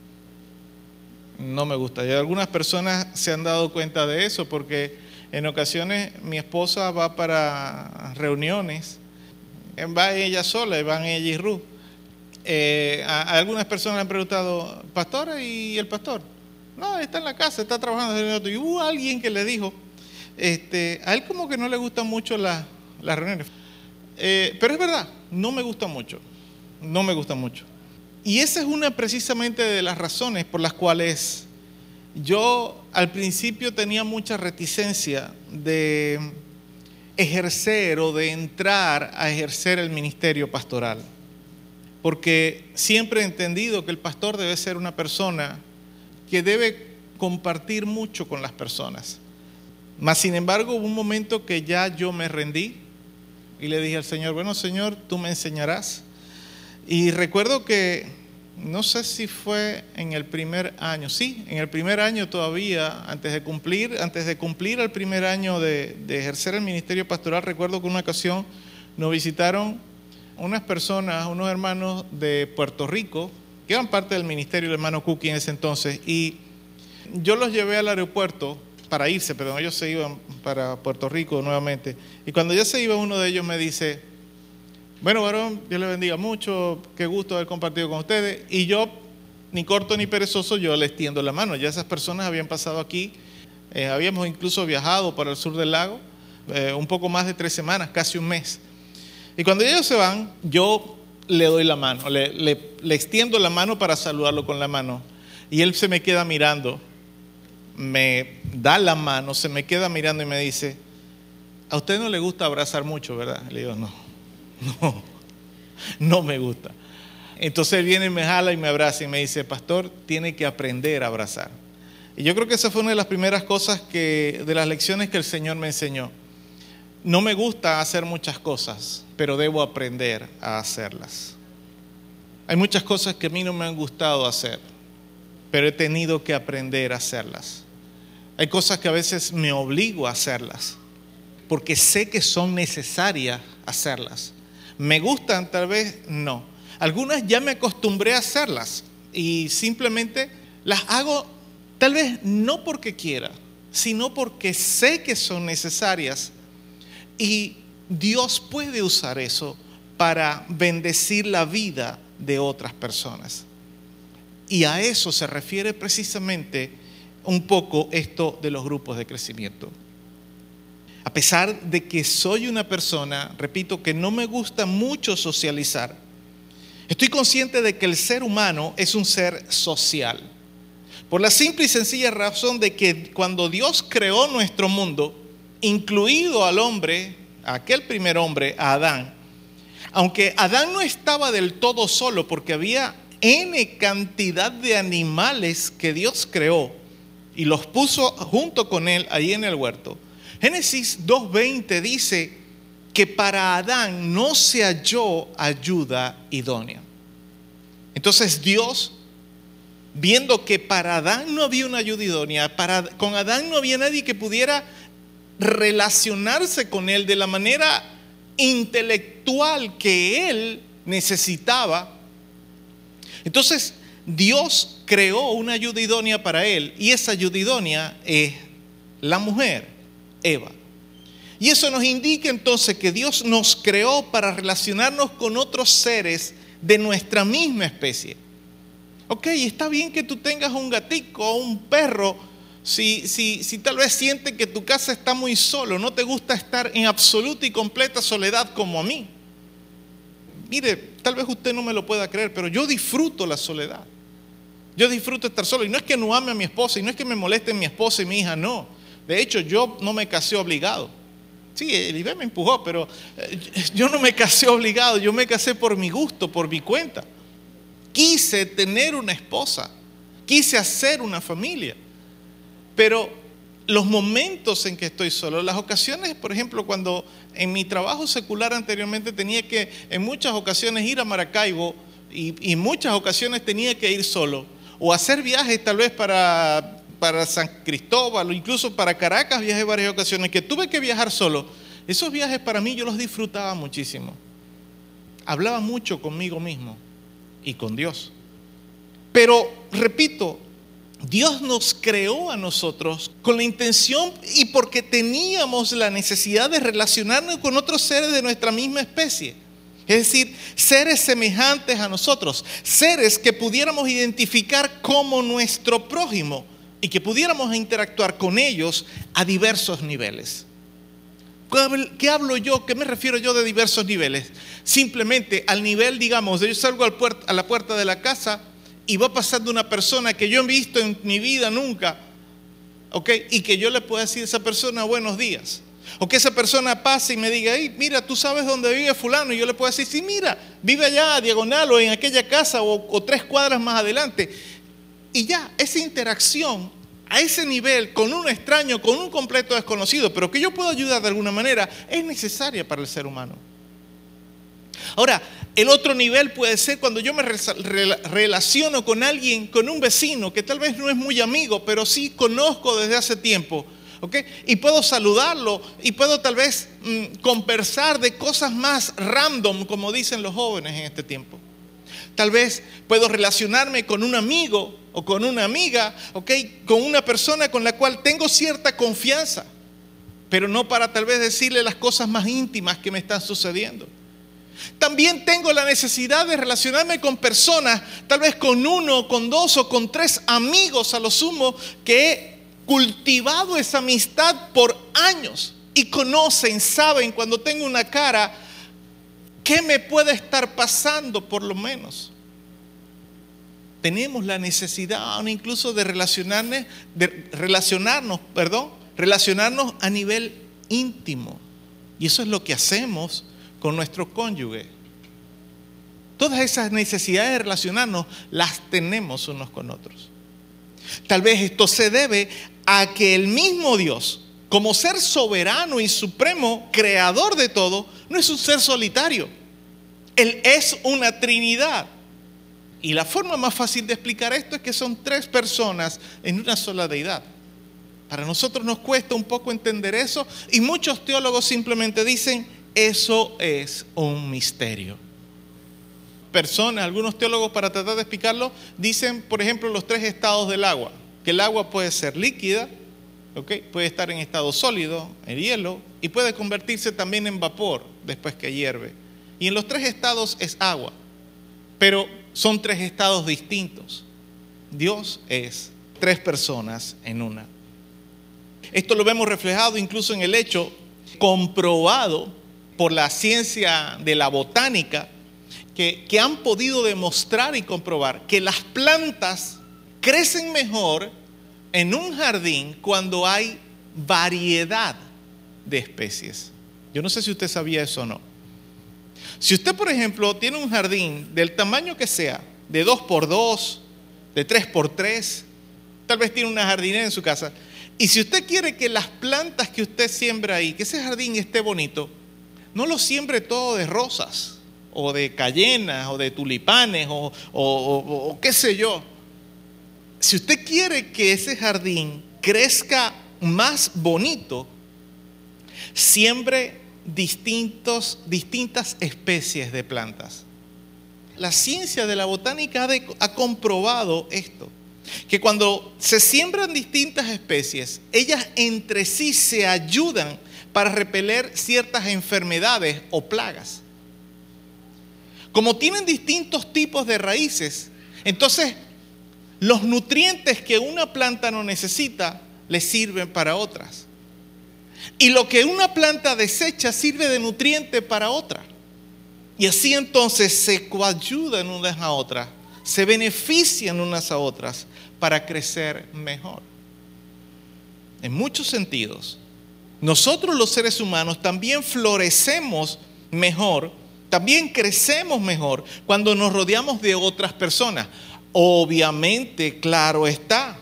No me gusta. Y algunas personas se han dado cuenta de eso, porque en ocasiones mi esposa va para reuniones, va ella sola, van ella y Ruth. A algunas personas le han preguntado, ¿pastora y el pastor? No, está en la casa, está trabajando. Y hubo alguien que le dijo, a él como que no le gustan mucho las reuniones. Pero es verdad, no me gusta mucho. No me gusta mucho. Y esa es una precisamente de las razones por las cuales yo al principio tenía mucha reticencia de ejercer o de entrar a ejercer el ministerio pastoral. Porque siempre he entendido que el pastor debe ser una persona que debe compartir mucho con las personas. Mas sin embargo hubo un momento que ya yo me rendí y le dije al Señor, bueno Señor, tú me enseñarás. Y recuerdo que, no sé si fue en el primer año, sí, en el primer año todavía, antes de cumplir el primer año de ejercer el ministerio pastoral, recuerdo que en una ocasión nos visitaron unas personas, unos hermanos de Puerto Rico, que eran parte del ministerio del hermano Cookie en ese entonces, y yo los llevé al aeropuerto para irse, pero ellos se iban para Puerto Rico nuevamente, y cuando ya se iba uno de ellos me dice, bueno varón, Dios le bendiga mucho, qué gusto haber compartido con ustedes, y yo, ni corto ni perezoso, yo les tiendo la mano. Ya esas personas habían pasado aquí, habíamos incluso viajado para el sur del lago, un poco más de 3 semanas, casi un mes. Y cuando ellos se van, yo le doy la mano, le extiendo la mano para saludarlo con la mano. y él se me queda mirando, me da la mano, se me queda mirando y me dice: a usted no le gusta abrazar mucho, ¿verdad? Le digo: no me gusta. Entonces él viene y me jala y me abraza y me dice: pastor, tiene que aprender a abrazar. Y yo creo que esa fue una de las primeras cosas de las lecciones que el Señor me enseñó. No me gusta hacer muchas cosas, pero debo aprender a hacerlas. Hay muchas cosas que a mí no me han gustado hacer, pero he tenido que aprender a hacerlas. Hay cosas que a veces me obligo a hacerlas, porque sé que son necesarias hacerlas. ¿Me gustan? Tal vez no. Algunas ya me acostumbré a hacerlas y simplemente las hago, tal vez no porque quiera, sino porque sé que son necesarias, y Dios puede usar eso para bendecir la vida de otras personas. Y a eso se refiere precisamente un poco esto de los grupos de crecimiento. A pesar de que soy una persona, repito, que no me gusta mucho socializar, estoy consciente de que el ser humano es un ser social. Por la simple y sencilla razón de que cuando Dios creó nuestro mundo, incluido al hombre, a aquel primer hombre, a Adán, aunque Adán no estaba del todo solo, porque había N cantidad de animales que Dios creó y los puso junto con él ahí en el huerto. Génesis 2:20 dice que para Adán no se halló ayuda idónea. Entonces Dios, viendo que para Adán no había una ayuda idónea, con Adán no había nadie que pudiera relacionarse con él de la manera intelectual que él necesitaba, entonces Dios creó una ayuda idónea para él, y esa ayuda idónea es la mujer, Eva. Y eso nos indica entonces que Dios nos creó para relacionarnos con otros seres de nuestra misma especie. Ok, está bien que tú tengas un gatico o un perro, si tal vez sientes que tu casa está muy solo, no te gusta estar en absoluta y completa soledad como a mí. Mire, tal vez usted no me lo pueda creer, pero yo disfruto la soledad. Yo disfruto estar solo, y no es que no ame a mi esposa, y no es que me moleste mi esposa y mi hija, no. De hecho, yo no me casé obligado. Sí, Elibé me empujó, pero yo no me casé obligado, yo me casé por mi gusto, por mi cuenta. Quise tener una esposa, quise hacer una familia, pero los momentos en que estoy solo, las ocasiones, por ejemplo, cuando en mi trabajo secular anteriormente tenía que en muchas ocasiones ir a Maracaibo, y muchas ocasiones tenía que ir solo, o hacer viajes tal vez para San Cristóbal o incluso para Caracas, viajé varias ocasiones que tuve que viajar solo. Esos viajes para mí yo los disfrutaba muchísimo. Hablaba mucho conmigo mismo y con Dios. Pero repito, Dios nos creó a nosotros con la intención y porque teníamos la necesidad de relacionarnos con otros seres de nuestra misma especie. Es decir, seres semejantes a nosotros, seres que pudiéramos identificar como nuestro prójimo y que pudiéramos interactuar con ellos a diversos niveles. ¿Qué hablo yo? ¿Qué me refiero yo de diversos niveles? Simplemente al nivel, digamos, yo salgo a la puerta de la casa y va pasando una persona que yo he visto en mi vida nunca, ¿ok? Y que yo le puedo decir a esa persona buenos días. O que esa persona pase y me diga: hey, mira, ¿tú sabes dónde vive fulano? Y yo le puedo decir: sí, mira, vive allá a diagonal o en aquella casa o 3 cuadras más adelante. Y ya, esa interacción a ese nivel con un extraño, con un completo desconocido, pero que yo puedo ayudar de alguna manera, es necesaria para el ser humano. Ahora, el otro nivel puede ser cuando yo me relaciono con alguien, con un vecino que tal vez no es muy amigo, pero sí conozco desde hace tiempo, ¿okay? Y puedo saludarlo y puedo tal vez conversar de cosas más random, como dicen los jóvenes en este tiempo. Tal vez puedo relacionarme con un amigo o con una amiga, ¿okay? Con una persona con la cual tengo cierta confianza, pero no para tal vez decirle las cosas más íntimas que me están sucediendo. También tengo la necesidad de relacionarme con personas, tal vez con 1, con 2 o con 3 amigos a lo sumo, que he cultivado esa amistad por años y conocen, saben cuando tengo una cara, qué me puede estar pasando por lo menos. tenemos la necesidad incluso de relacionarnos a nivel íntimo. Y eso es lo que hacemos con nuestro cónyuge. Todas esas necesidades de relacionarnos las tenemos unos con otros. Tal vez esto se debe a que el mismo Dios, como ser soberano y supremo, creador de todo, no es un ser solitario. Él es una Trinidad. Y la forma más fácil de explicar esto es que son 3 personas en una sola deidad. Para nosotros nos cuesta un poco entender eso, y muchos teólogos simplemente dicen, eso es un misterio. Algunos teólogos, para tratar de explicarlo, dicen, por ejemplo, los 3 estados del agua. Que el agua puede ser líquida, puede estar en estado sólido, en hielo, y puede convertirse también en vapor después que hierve. Y en los 3 estados es agua, pero son 3 estados distintos. Dios es 3 personas en una. Esto lo vemos reflejado incluso en el hecho comprobado por la ciencia de la botánica, que han podido demostrar y comprobar que las plantas crecen mejor en un jardín cuando hay variedad de especies. Yo no sé si usted sabía eso o no. Si usted, por ejemplo, tiene un jardín del tamaño que sea, de 2x2, de 3x3, tal vez tiene una jardinera en su casa, y si usted quiere que las plantas que usted siembra ahí, que ese jardín esté bonito, no lo siembre todo de rosas, o de cayenas, o de tulipanes, o qué sé yo. Si usted quiere que ese jardín crezca más bonito, siembre distintas especies de plantas. La ciencia de la botánica ha comprobado esto, que cuando se siembran distintas especies, ellas entre sí se ayudan para repeler ciertas enfermedades o plagas. Como tienen distintos tipos de raíces, entonces los nutrientes que una planta no necesita le sirven para otras. Y lo que una planta desecha sirve de nutriente para otra. Y así entonces se coayudan unas a otras, se benefician unas a otras para crecer mejor. En muchos sentidos, nosotros los seres humanos también florecemos mejor, también crecemos mejor cuando nos rodeamos de otras personas. Obviamente, claro está.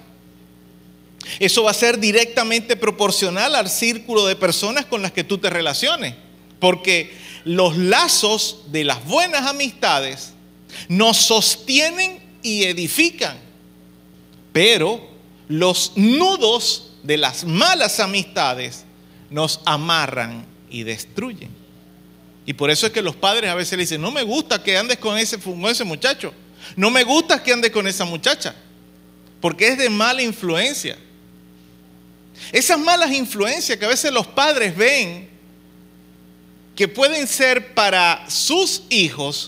Eso va a ser directamente proporcional al círculo de personas con las que tú te relaciones. Porque los lazos de las buenas amistades nos sostienen y edifican. Pero los nudos de las malas amistades nos amarran y destruyen. Y por eso es que los padres a veces le dicen, no me gusta que andes con ese muchacho. No me gusta que andes con esa muchacha. Porque es de mala influencia. Esas malas influencias que a veces los padres ven que pueden ser para sus hijos,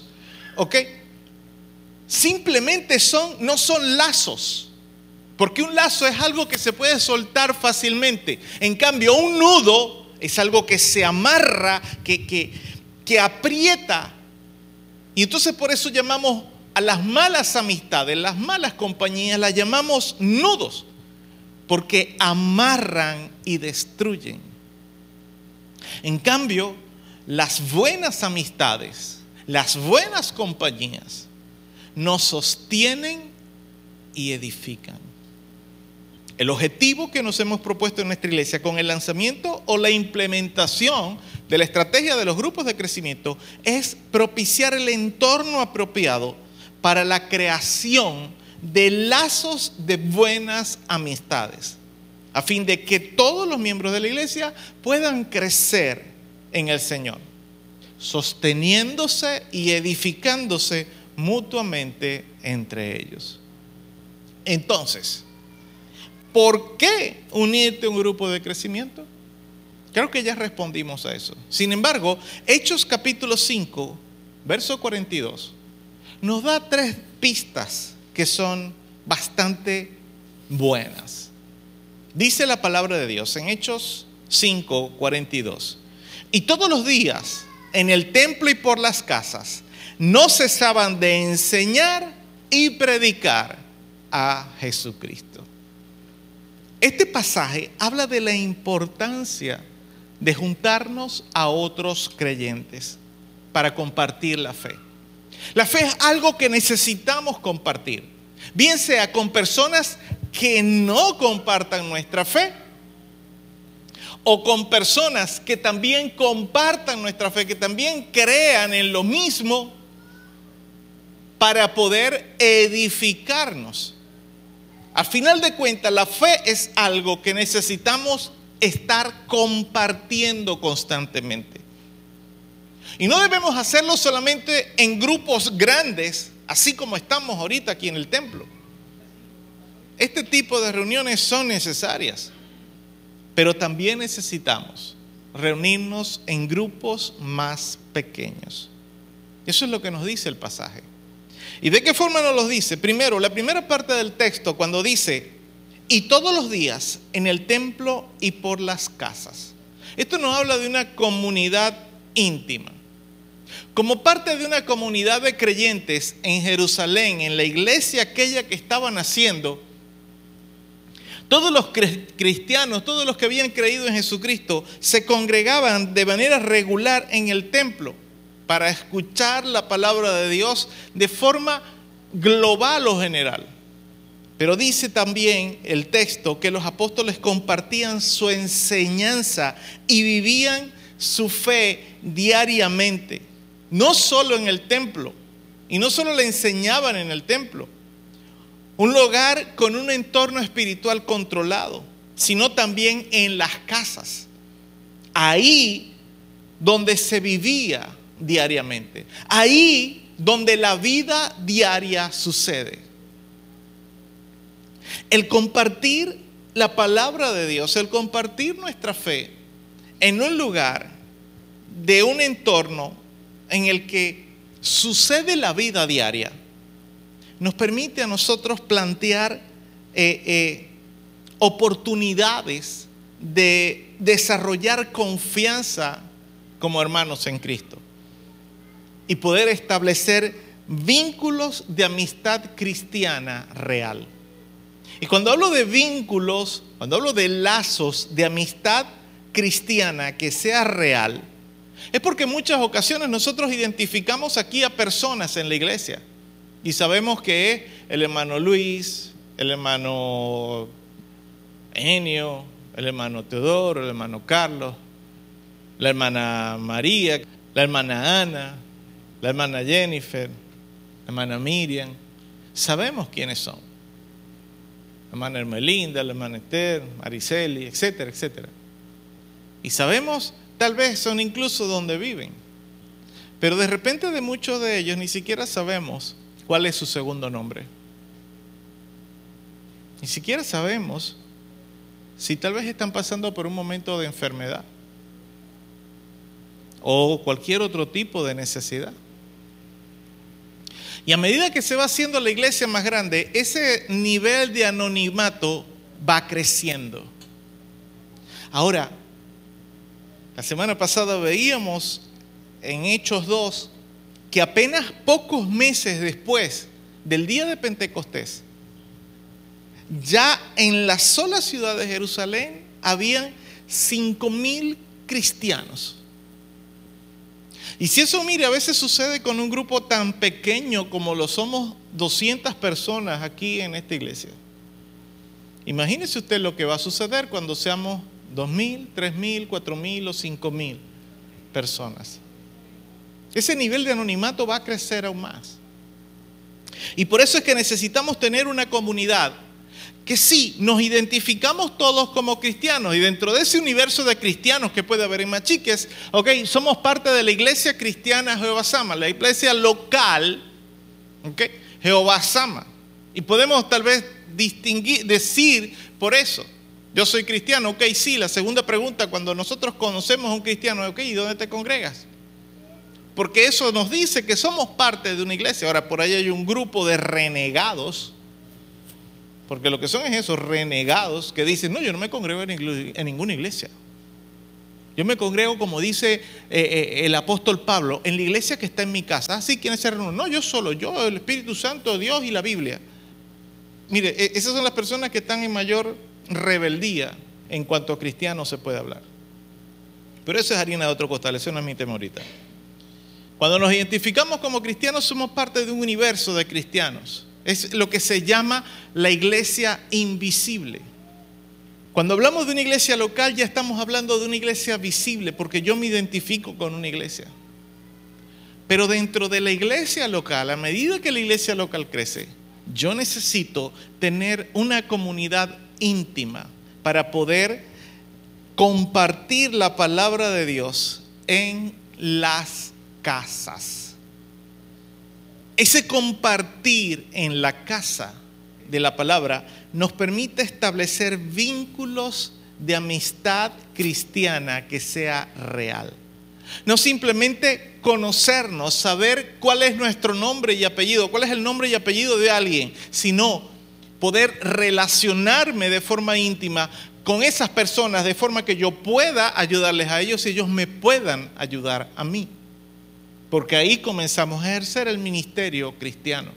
simplemente no son lazos. Porque un lazo es algo que se puede soltar fácilmente. En cambio, un nudo es algo que se amarra, que aprieta. Y entonces por eso llamamos a las malas amistades, las malas compañías, las llamamos nudos. Porque amarran y destruyen. En cambio, las buenas amistades, las buenas compañías, nos sostienen y edifican. El objetivo que nos hemos propuesto en nuestra iglesia con el lanzamiento o la implementación de la estrategia de los grupos de crecimiento es propiciar el entorno apropiado para la creación de lazos de buenas amistades, a fin de que todos los miembros de la iglesia puedan crecer en el Señor, sosteniéndose y edificándose mutuamente entre ellos. Entonces, ¿por qué unirte a un grupo de crecimiento? Creo que ya respondimos a eso. Sin embargo, Hechos capítulo 5, verso 42, nos da 3 pistas que son bastante buenas. Dice la palabra de Dios en Hechos 5, 42. Y todos los días en el templo y por las casas no cesaban de enseñar y predicar a Jesucristo. Este pasaje habla de la importancia de juntarnos a otros creyentes para compartir la fe. La fe es algo que necesitamos compartir, bien sea con personas que no compartan nuestra fe o con personas que también compartan nuestra fe, que también crean en lo mismo, para poder edificarnos. Al final de cuentas, la fe es algo que necesitamos estar compartiendo constantemente. Y no debemos hacerlo solamente en grupos grandes, así como estamos ahorita aquí en el templo. Este tipo de reuniones son necesarias, pero también necesitamos reunirnos en grupos más pequeños. Eso es lo que nos dice el pasaje. ¿Y de qué forma nos lo dice? Primero, la primera parte del texto, cuando dice, y todos los días en el templo y por las casas. Esto nos habla de una comunidad íntima. Como parte de una comunidad de creyentes en Jerusalén, en la iglesia aquella que estaban haciendo, todos los cristianos, todos los que habían creído en Jesucristo, se congregaban de manera regular en el templo para escuchar la palabra de Dios de forma global o general. Pero dice también el texto que los apóstoles compartían su enseñanza y vivían su fe diariamente, no solo en el templo, y no solo la enseñaban en el templo, un lugar con un entorno espiritual controlado, sino también en las casas, ahí donde se vivía diariamente, ahí donde la vida diaria sucede. El compartir la palabra de Dios, el compartir nuestra fe en un lugar de un entorno en el que sucede la vida diaria, nos permite a nosotros plantear oportunidades de desarrollar confianza como hermanos en Cristo y poder establecer vínculos de amistad cristiana real. Y cuando hablo de vínculos, cuando hablo de lazos de amistad cristiana que sea real, es porque en muchas ocasiones nosotros identificamos aquí a personas en la iglesia y sabemos que es el hermano Luis, el hermano Enio, el hermano Teodoro, el hermano Carlos, la hermana María, la hermana Ana, la hermana Jennifer, la hermana Miriam. Sabemos quiénes son. La hermana Hermelinda, la hermana Esther, Mariceli, etcétera, etcétera. Y sabemos, tal vez son incluso donde viven. Pero de repente de muchos de ellos ni siquiera sabemos cuál es su segundo nombre. Ni siquiera sabemos si tal vez están pasando por un momento de enfermedad o cualquier otro tipo de necesidad. Y a medida que se va haciendo la iglesia más grande, ese nivel de anonimato va creciendo. Ahora, la semana pasada veíamos en Hechos 2 que apenas pocos meses después del día de Pentecostés, ya en la sola ciudad de Jerusalén habían 5,000 cristianos. Y si eso, mire, a veces sucede con un grupo tan pequeño como lo somos 200 personas aquí en esta iglesia. Imagínese usted lo que va a suceder cuando seamos 2,000, 3,000, 4,000 o 5,000 personas. Ese nivel de anonimato va a crecer aún más. Y por eso es que necesitamos tener una comunidad que sí, nos identificamos todos como cristianos, y dentro de ese universo de cristianos que puede haber en Machiques, somos parte de la iglesia cristiana Jehová Sama, la iglesia local, Jehová Sama. Y podemos tal vez decir por eso, yo soy cristiano, sí. La segunda pregunta, cuando nosotros conocemos a un cristiano, ¿y dónde te congregas? Porque eso nos dice que somos parte de una iglesia. Ahora, por ahí hay un grupo de renegados, porque lo que son es esos renegados que dicen, no, yo no me congrego en ninguna iglesia. Yo me congrego, como dice el apóstol Pablo, en la iglesia que está en mi casa. Así, ¿quiénes se reúnen? No, yo solo, yo, el Espíritu Santo, Dios y la Biblia. Mire, esas son las personas que están en mayor rebeldía en cuanto a cristianos se puede hablar. Pero eso es harina de otro costal, eso no es mi tema ahorita. Cuando nos identificamos como cristianos, somos parte de un universo de cristianos. Es lo que se llama la iglesia invisible. Cuando hablamos de una iglesia local, ya estamos hablando de una iglesia visible, porque yo me identifico con una iglesia. Pero dentro de la iglesia local, a medida que la iglesia local crece, yo necesito tener una comunidad íntima para poder compartir la palabra de Dios en las casas. Ese compartir en la casa de la palabra nos permite establecer vínculos de amistad cristiana que sea real. No simplemente conocernos, saber cuál es nuestro nombre y apellido, cuál es el nombre y apellido de alguien, sino poder relacionarme de forma íntima con esas personas de forma que yo pueda ayudarles a ellos y ellos me puedan ayudar a mí. Porque ahí comenzamos a ejercer el ministerio cristiano.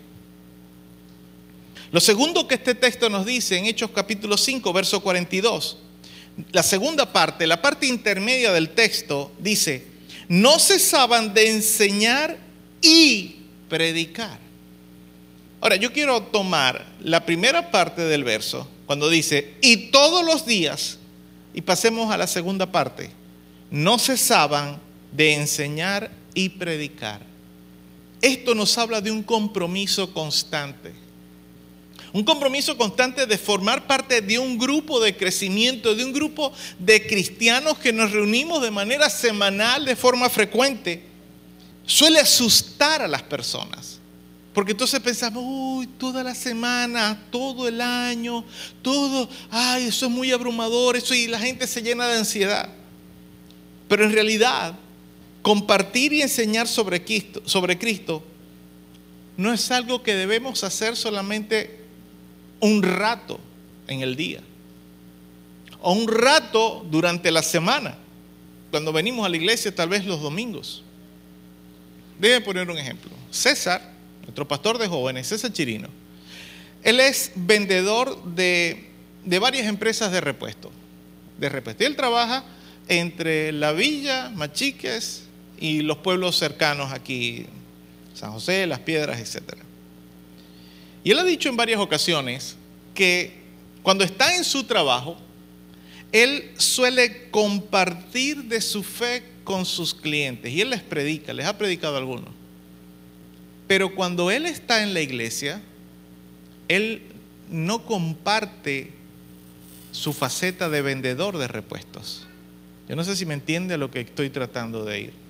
Lo segundo que este texto nos dice en Hechos capítulo 5, verso 42, la segunda parte, la parte intermedia del texto dice: no cesaban de enseñar y predicar. Ahora, yo quiero tomar la primera parte del verso, cuando dice, y todos los días, y pasemos a la segunda parte, no cesaban de enseñar y predicar. Esto nos habla de un compromiso constante. Un compromiso constante de formar parte de un grupo de crecimiento, de un grupo de cristianos que nos reunimos de manera semanal, de forma frecuente. Suele asustar a las personas. Porque entonces pensamos, uy, toda la semana, todo el año, todo, ay, eso es muy abrumador, eso, y la gente se llena de ansiedad. Pero en realidad, compartir y enseñar sobre Cristo no es algo que debemos hacer solamente un rato en el día o un rato durante la semana, cuando venimos a la iglesia, tal vez los domingos. Déjenme poner un ejemplo. César, nuestro pastor de jóvenes, César Chirino, él es vendedor de varias empresas de repuesto. Y él trabaja entre La Villa, Machiques y los pueblos cercanos aquí, San José, Las Piedras, etc. Y él ha dicho en varias ocasiones que cuando está en su trabajo, él suele compartir de su fe con sus clientes. Y él les ha predicado a algunos. Pero cuando él está en la iglesia, él no comparte su faceta de vendedor de repuestos. Yo no sé si me entiende a lo que estoy tratando de ir.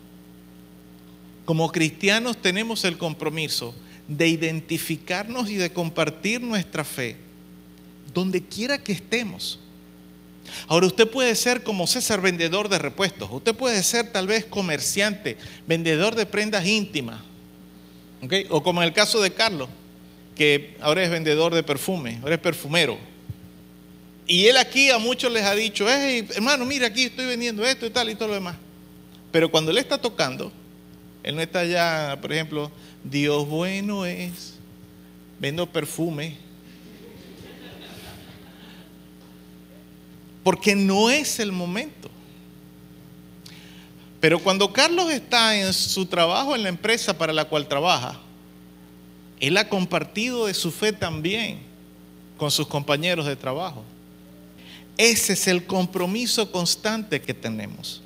Como cristianos tenemos el compromiso de identificarnos y de compartir nuestra fe donde quiera que estemos. Ahora, usted puede ser como César, vendedor de repuestos. Usted puede ser tal vez comerciante, vendedor de prendas íntimas, ¿okay? O como en el caso de Carlos, que ahora es vendedor de perfume, ahora es perfumero. Y él aquí a muchos les ha dicho, hey, hermano, mira, aquí estoy vendiendo esto y tal y todo lo demás. Pero cuando él está tocando, él no está ya, por ejemplo, Dios bueno es, vendo perfume. Porque no es el momento. Pero cuando Carlos está en su trabajo en la empresa para la cual trabaja, él ha compartido de su fe también con sus compañeros de trabajo. Ese es el compromiso constante que tenemos.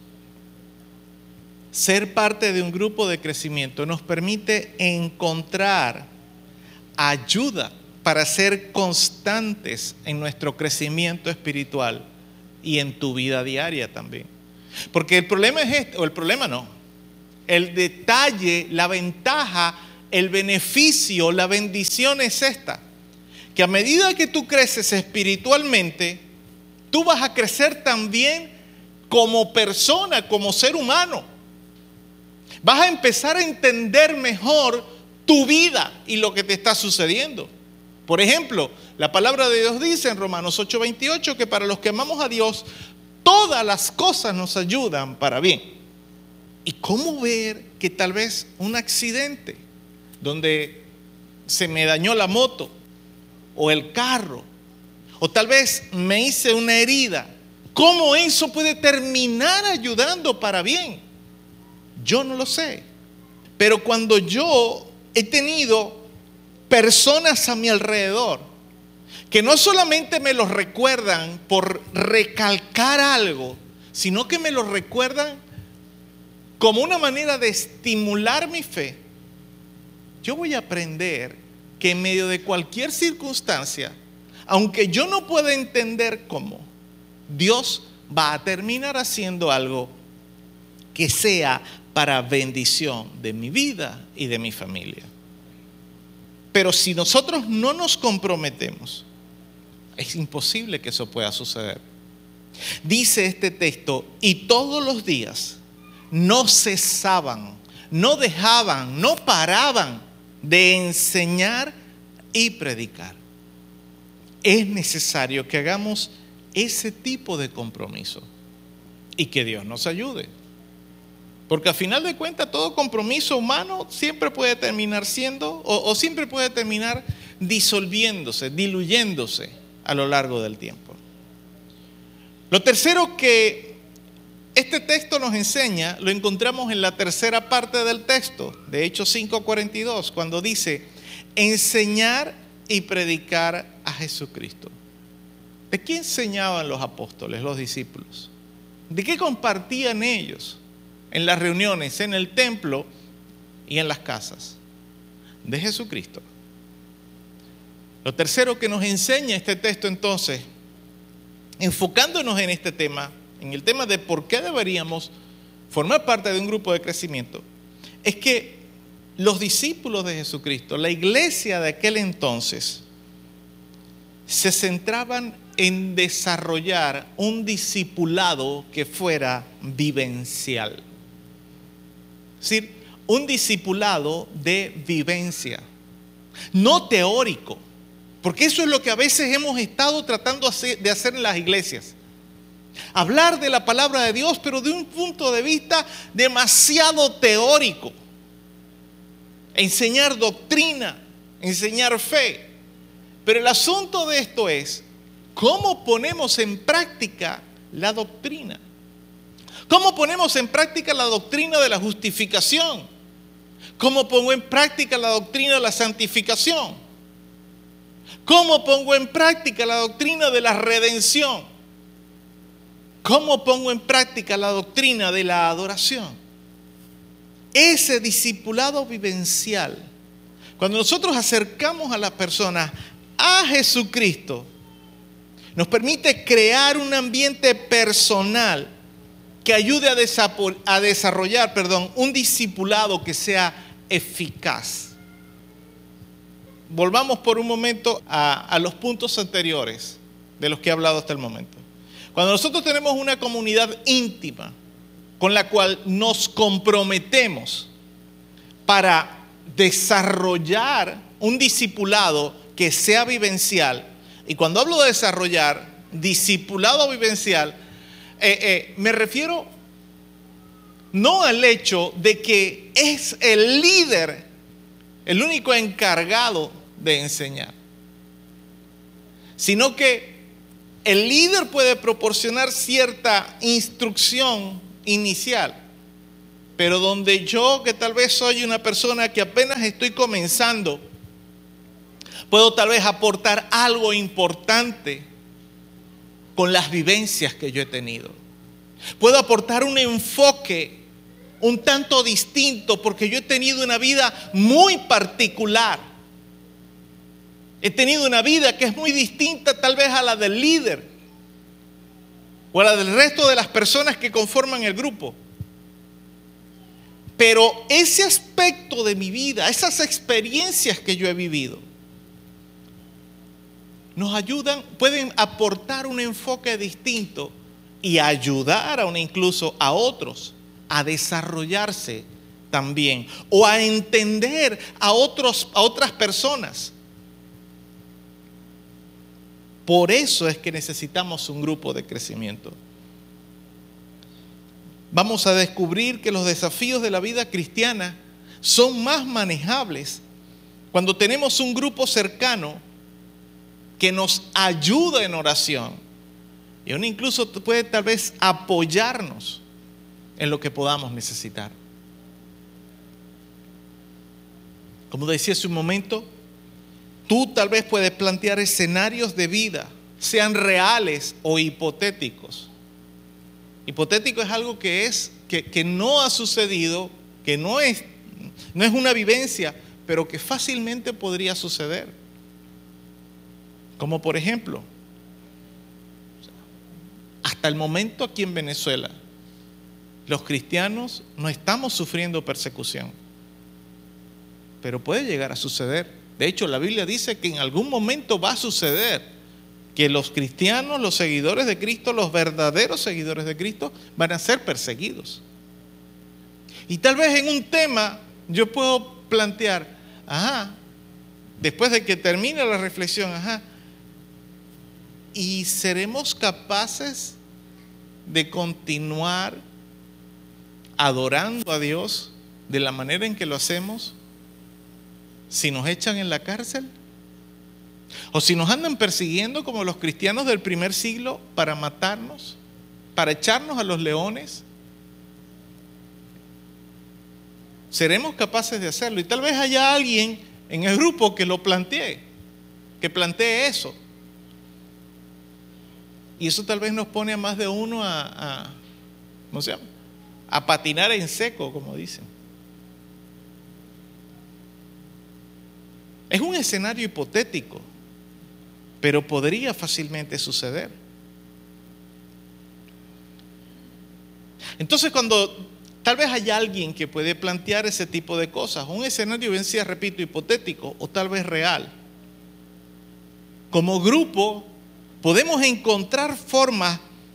Ser parte de un grupo de crecimiento nos permite encontrar ayuda para ser constantes en nuestro crecimiento espiritual y en tu vida diaria también. Porque el problema es este, o el problema no, el detalle, la ventaja, el beneficio, la bendición es esta, que a medida que tú creces espiritualmente, tú vas a crecer también como persona, como ser humano. Vas a empezar a entender mejor tu vida y lo que te está sucediendo. Por ejemplo, la palabra de Dios dice en Romanos 8:28 que para los que amamos a Dios, todas las cosas nos ayudan para bien. ¿Y cómo ver que tal vez un accidente donde se me dañó la moto o el carro, o tal vez me hice una herida, cómo eso puede terminar ayudando para bien? Yo no lo sé. Pero cuando yo he tenido personas a mi alrededor que no solamente me lo recuerdan por recalcar algo, sino que me lo recuerdan como una manera de estimular mi fe, yo voy a aprender que en medio de cualquier circunstancia, aunque yo no pueda entender cómo, Dios va a terminar haciendo algo que sea para bendición de mi vida y de mi familia. Pero si nosotros no nos comprometemos, es imposible que eso pueda suceder. Dice este texto: y todos los días no cesaban, no dejaban, no paraban de enseñar y predicar. Es necesario que hagamos ese tipo de compromiso y que Dios nos ayude. Porque al final de cuentas todo compromiso humano siempre puede terminar siendo o siempre puede terminar disolviéndose, diluyéndose a lo largo del tiempo. Lo tercero que este texto nos enseña lo encontramos en la tercera parte del texto de Hechos 5:42, cuando dice: enseñar y predicar a Jesucristo. ¿De qué enseñaban los apóstoles, los discípulos? ¿De qué compartían ellos en las reuniones, en el templo y en las casas? De Jesucristo. Lo tercero que nos enseña este texto, entonces, enfocándonos en este tema, en el tema de por qué deberíamos formar parte de un grupo de crecimiento, es que los discípulos de Jesucristo, la iglesia de aquel entonces, se centraban en desarrollar un discipulado que fuera vivencial. Es decir, un discipulado de vivencia, no teórico, porque eso es lo que a veces hemos estado tratando de hacer en las iglesias. Hablar de la palabra de Dios, pero de un punto de vista demasiado teórico. Enseñar doctrina, enseñar fe. Pero el asunto de esto es cómo ponemos en práctica la doctrina. ¿Cómo ponemos en práctica la doctrina de la justificación? ¿Cómo pongo en práctica la doctrina de la santificación? ¿Cómo pongo en práctica la doctrina de la redención? ¿Cómo pongo en práctica la doctrina de la adoración? Ese discipulado vivencial, cuando nosotros acercamos a las personas a Jesucristo, nos permite crear un ambiente personal que ayude a desarrollar un discipulado que sea eficaz. Volvamos por un momento a los puntos anteriores de los que he hablado hasta el momento. Cuando nosotros tenemos una comunidad íntima con la cual nos comprometemos para desarrollar un discipulado que sea vivencial, y cuando hablo de desarrollar discipulado vivencial, me refiero no al hecho de que es el líder el único encargado de enseñar, sino que el líder puede proporcionar cierta instrucción inicial, pero donde yo, que tal vez soy una persona que apenas estoy comenzando, puedo tal vez aportar algo importante con las vivencias que yo he tenido. Puedo aportar un enfoque un tanto distinto porque yo he tenido una vida muy particular. He tenido una vida que es muy distinta tal vez a la del líder o a la del resto de las personas que conforman el grupo. Pero ese aspecto de mi vida, esas experiencias que yo he vivido, nos ayudan, pueden aportar un enfoque distinto y ayudar incluso a otros a desarrollarse también o a entender a otras personas. Por eso es que necesitamos un grupo de crecimiento. vamos a descubrir que los desafíos de la vida cristiana son más manejables cuando tenemos un grupo cercano que nos ayuda en oración. Y uno incluso puede tal vez apoyarnos en lo que podamos necesitar. Como decía hace un momento, tú tal vez puedes plantear escenarios de vida, sean reales o hipotéticos. Hipotético es algo que no ha sucedido, que no es una vivencia, pero que fácilmente podría suceder. Como por ejemplo, hasta el momento aquí en Venezuela, los cristianos no estamos sufriendo persecución, pero puede llegar a suceder. De hecho, la Biblia dice que en algún momento va a suceder que los cristianos, los seguidores de Cristo, los verdaderos seguidores de Cristo, van a ser perseguidos. Y tal vez en un tema yo puedo plantear, después de que termine la reflexión, ¿y seremos capaces de continuar adorando a Dios de la manera en que lo hacemos si nos echan en la cárcel? ¿O si nos andan persiguiendo como los cristianos del primer siglo para matarnos, para echarnos a los leones? ¿Seremos capaces de hacerlo? Y tal vez haya alguien en el grupo que lo plantee, que plantee eso. Y eso tal vez nos pone a más de uno a patinar en seco, como dicen. Es un escenario hipotético, pero podría fácilmente suceder. Entonces, cuando tal vez haya alguien que puede plantear ese tipo de cosas, un escenario bien sea, repito, hipotético o tal vez real, como grupo podemos encontrar formas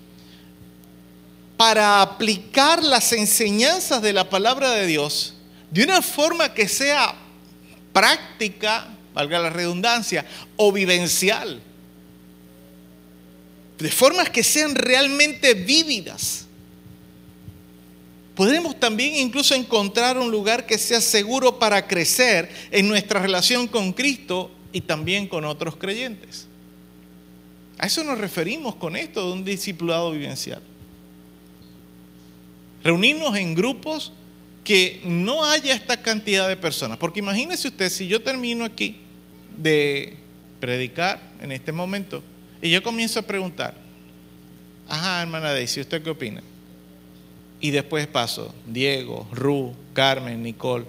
para aplicar las enseñanzas de la palabra de Dios de una forma que sea práctica, valga la redundancia, o vivencial, de formas que sean realmente vívidas. Podremos también incluso encontrar un lugar que sea seguro para crecer en nuestra relación con Cristo y también con otros creyentes. A eso nos referimos con esto de un discipulado vivencial. Reunirnos en grupos que no haya esta cantidad de personas. Porque imagínese usted, si yo termino aquí de predicar en este momento y yo comienzo a preguntar, hermana Daisy, ¿usted qué opina? Y después paso, Diego, Ru, Carmen, Nicole.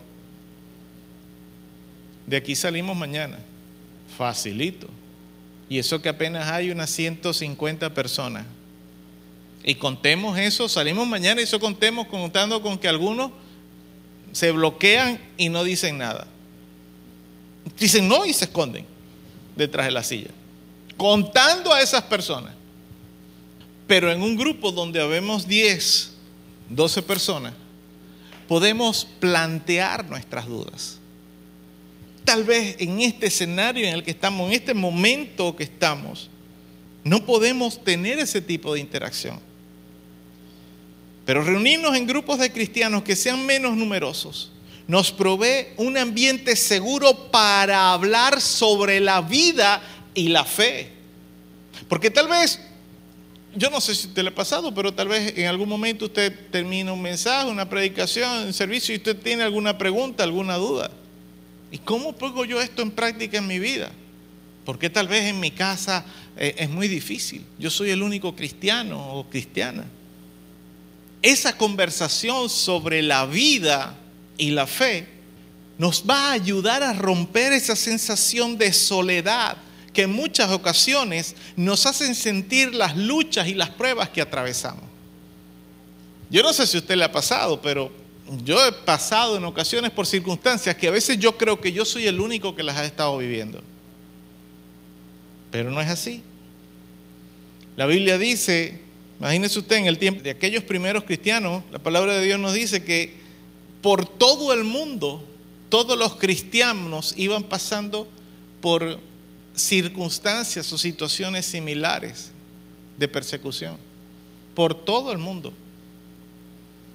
De aquí salimos mañana. Facilito. Y eso que apenas hay unas 150 personas. Y contemos eso, salimos mañana y eso contando con que algunos se bloquean y no dicen nada. Dicen no y se esconden detrás de la silla. Contando a esas personas. Pero en un grupo donde habemos 10, 12 personas, podemos plantear nuestras dudas. Tal vez en este escenario en el que estamos, en este momento que estamos, no podemos tener ese tipo de interacción. Pero reunirnos en grupos de cristianos que sean menos numerosos nos provee un ambiente seguro para hablar sobre la vida y la fe. Porque tal vez, yo no sé si te le ha pasado, pero tal vez en algún momento usted termina un mensaje, una predicación, un servicio y usted tiene alguna pregunta, alguna duda. ¿Y cómo pongo yo esto en práctica en mi vida? Porque tal vez en mi casa es muy difícil. Yo soy el único cristiano o cristiana. Esa conversación sobre la vida y la fe nos va a ayudar a romper esa sensación de soledad que en muchas ocasiones nos hacen sentir las luchas y las pruebas que atravesamos. Yo no sé si a usted le ha pasado, pero yo he pasado en ocasiones por circunstancias que a veces yo creo que yo soy el único que las ha estado viviendo. Pero no es así. La Biblia dice, imagínese usted en el tiempo de aquellos primeros cristianos, la palabra de Dios nos dice que por todo el mundo, todos los cristianos iban pasando por circunstancias o situaciones similares de persecución. Por todo el mundo.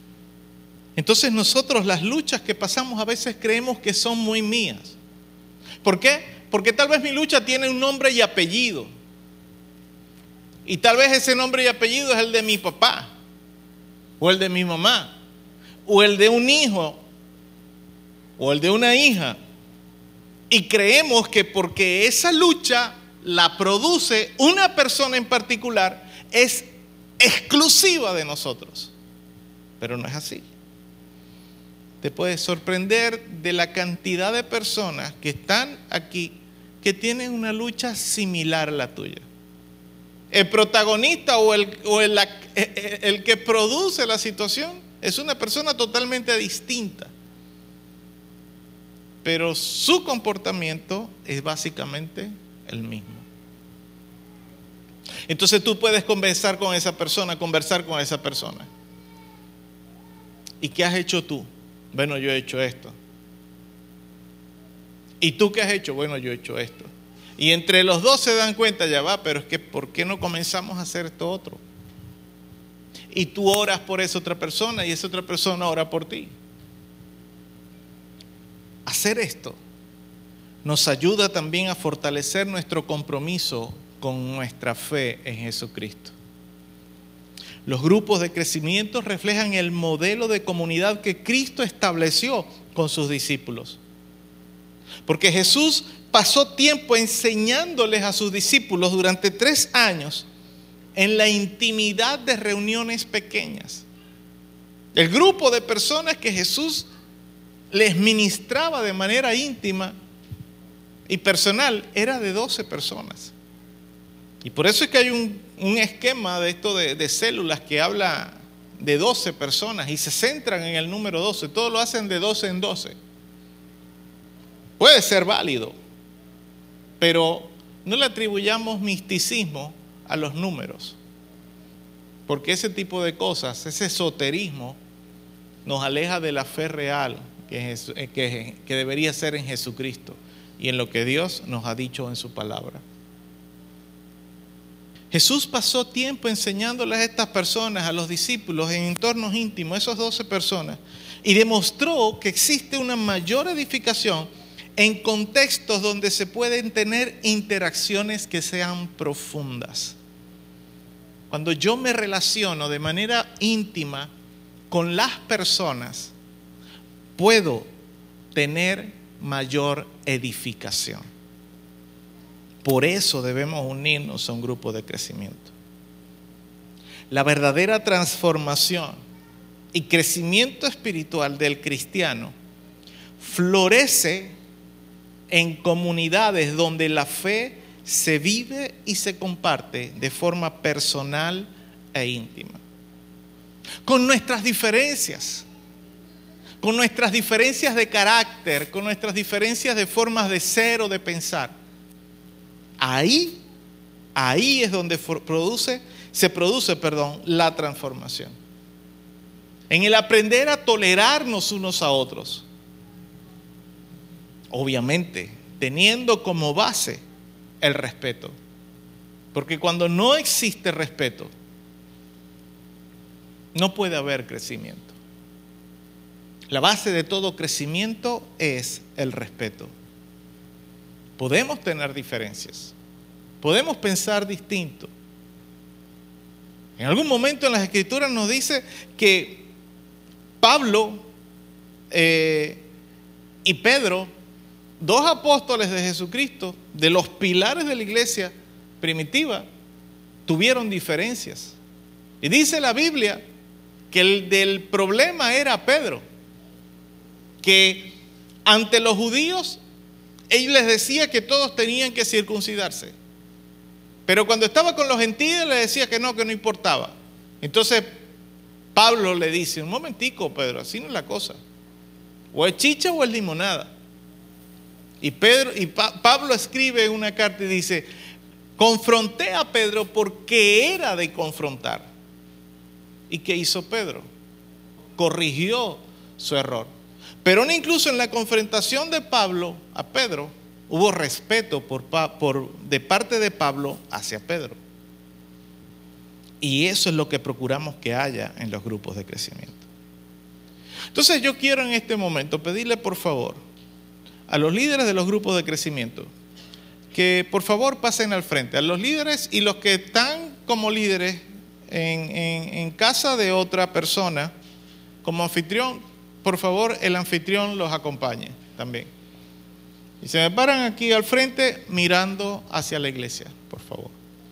Entonces nosotros las luchas que pasamos a veces creemos que son muy mías. ¿Por qué? Porque tal vez mi lucha tiene un nombre y apellido. Y tal vez ese nombre y apellido es el de mi papá, o el de mi mamá, o el de un hijo, o el de una hija. Y creemos que porque esa lucha la produce una persona en particular, es exclusiva de nosotros. Pero no es así. Te puedes sorprender de la cantidad de personas que están aquí que tienen una lucha similar a la tuya. El protagonista o el que produce la situación es una persona totalmente distinta. Pero su comportamiento es básicamente el mismo. Entonces tú puedes conversar con esa persona. ¿Y qué has hecho tú? Bueno, yo he hecho esto. ¿Y tú qué has hecho? Bueno, yo he hecho esto. Y entre los dos se dan cuenta, ya va, pero es que ¿por qué no comenzamos a hacer esto otro? Y tú oras por esa otra persona y esa otra persona ora por ti. Hacer esto nos ayuda también a fortalecer nuestro compromiso con nuestra fe en Jesucristo. Los grupos de crecimiento reflejan el modelo de comunidad que Cristo estableció con sus discípulos. Porque Jesús pasó tiempo enseñándoles a sus discípulos durante 3 años en la intimidad de reuniones pequeñas. El grupo de personas que Jesús les ministraba de manera íntima y personal era de 12 personas. Y por eso es que hay un esquema de esto de células que habla de 12 personas y se centran en el número 12. Todos lo hacen de 12 en 12. Puede ser válido, pero no le atribuyamos misticismo a los números. Porque ese tipo de cosas, ese esoterismo, nos aleja de la fe real que debería ser en Jesucristo y en lo que Dios nos ha dicho en su palabra. Jesús pasó tiempo enseñándoles a estas personas, a los discípulos, en entornos íntimos, esas 12 personas, y demostró que existe una mayor edificación en contextos donde se pueden tener interacciones que sean profundas. Cuando yo me relaciono de manera íntima con las personas, puedo tener mayor edificación. Por eso debemos unirnos a un grupo de crecimiento. La verdadera transformación y crecimiento espiritual del cristiano florece en comunidades donde la fe se vive y se comparte de forma personal e íntima. Con nuestras diferencias de carácter, con nuestras diferencias de formas de ser o de pensar. Ahí es donde se produce la transformación. En el aprender a tolerarnos unos a otros. Obviamente, teniendo como base el respeto. Porque cuando no existe respeto, no puede haber crecimiento. La base de todo crecimiento es el respeto. Podemos tener diferencias, podemos pensar distinto. En algún momento en las Escrituras nos dice que Pablo y Pedro, 2 apóstoles de Jesucristo, de los pilares de la iglesia primitiva, tuvieron diferencias. Y dice la Biblia que el del problema era Pedro, que ante los judíos él les decía que todos tenían que circuncidarse. Pero cuando estaba con los gentiles les decía que no importaba. Entonces Pablo le dice, un momentico Pedro, así no es la cosa. O es chicha o es limonada. Y Pablo escribe una carta y dice, confronté a Pedro porque era de confrontar. ¿Y qué hizo Pedro? Corrigió su error. Pero incluso en la confrontación de Pablo a Pedro, hubo respeto de parte de Pablo hacia Pedro. Y eso es lo que procuramos que haya en los grupos de crecimiento. Entonces yo quiero en este momento pedirle por favor a los líderes de los grupos de crecimiento que por favor pasen al frente, a los líderes y los que están como líderes en casa de otra persona, como anfitrión, por favor el anfitrión los acompañe también. Y se me paran aquí al frente mirando hacia la iglesia, por favor.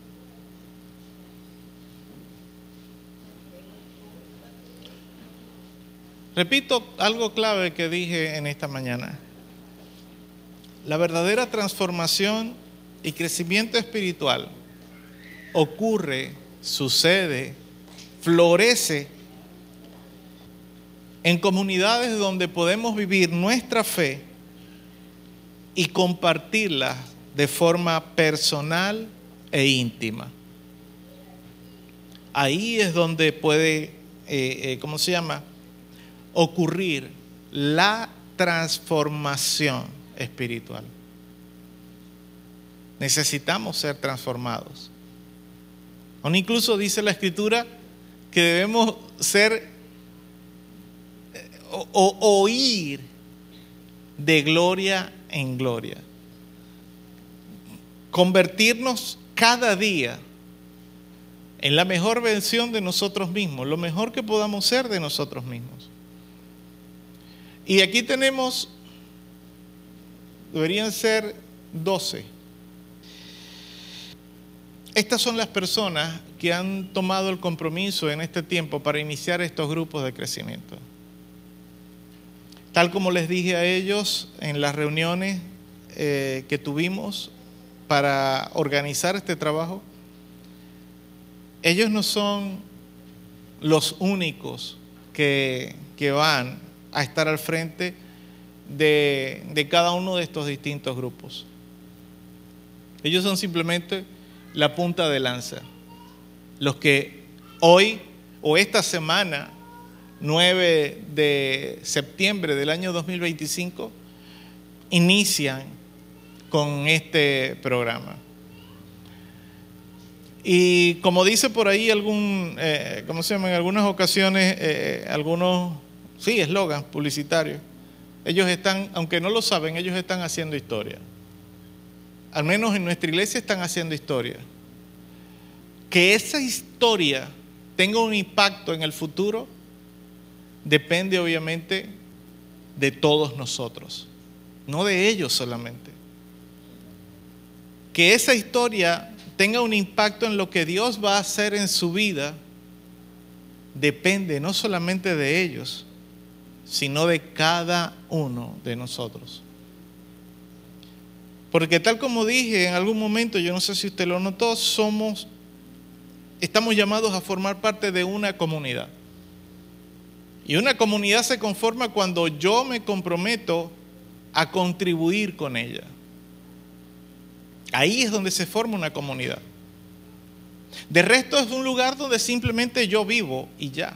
Repito algo clave que dije en esta mañana. La verdadera transformación y crecimiento espiritual ocurre, sucede, florece en comunidades donde podemos vivir nuestra fe y compartirla de forma personal e íntima. Ahí es donde puede, ocurrir la transformación espiritual. Necesitamos ser transformados. Aún incluso dice la Escritura que debemos ser oír de gloria en gloria. Convertirnos cada día en la mejor versión de nosotros mismos, lo mejor que podamos ser de nosotros mismos. Y aquí tenemos, deberían ser 12. Estas son las personas que han tomado el compromiso en este tiempo para iniciar estos grupos de crecimiento. Tal como les dije a ellos en las reuniones que tuvimos para organizar este trabajo, ellos no son los únicos que van a estar al frente de cada uno de estos distintos grupos. Ellos son simplemente la punta de lanza, los que hoy o esta semana 9 de septiembre del año 2025 inician con este programa. Y como dice por ahí en algunas ocasiones, algunos eslogans publicitarios, ellos están, aunque no lo saben, ellos están haciendo historia. Al menos en nuestra iglesia están haciendo historia. Que esa historia tenga un impacto en el futuro depende obviamente de todos nosotros, no de ellos solamente. Que esa historia tenga un impacto en lo que Dios va a hacer en su vida depende no solamente de ellos, sino de cada uno de nosotros. Porque tal como dije en algún momento, yo no sé si usted lo notó, estamos llamados a formar parte de una comunidad. Y una comunidad se conforma cuando yo me comprometo a contribuir con ella. Ahí es donde se forma una comunidad. De resto es un lugar donde simplemente yo vivo y ya.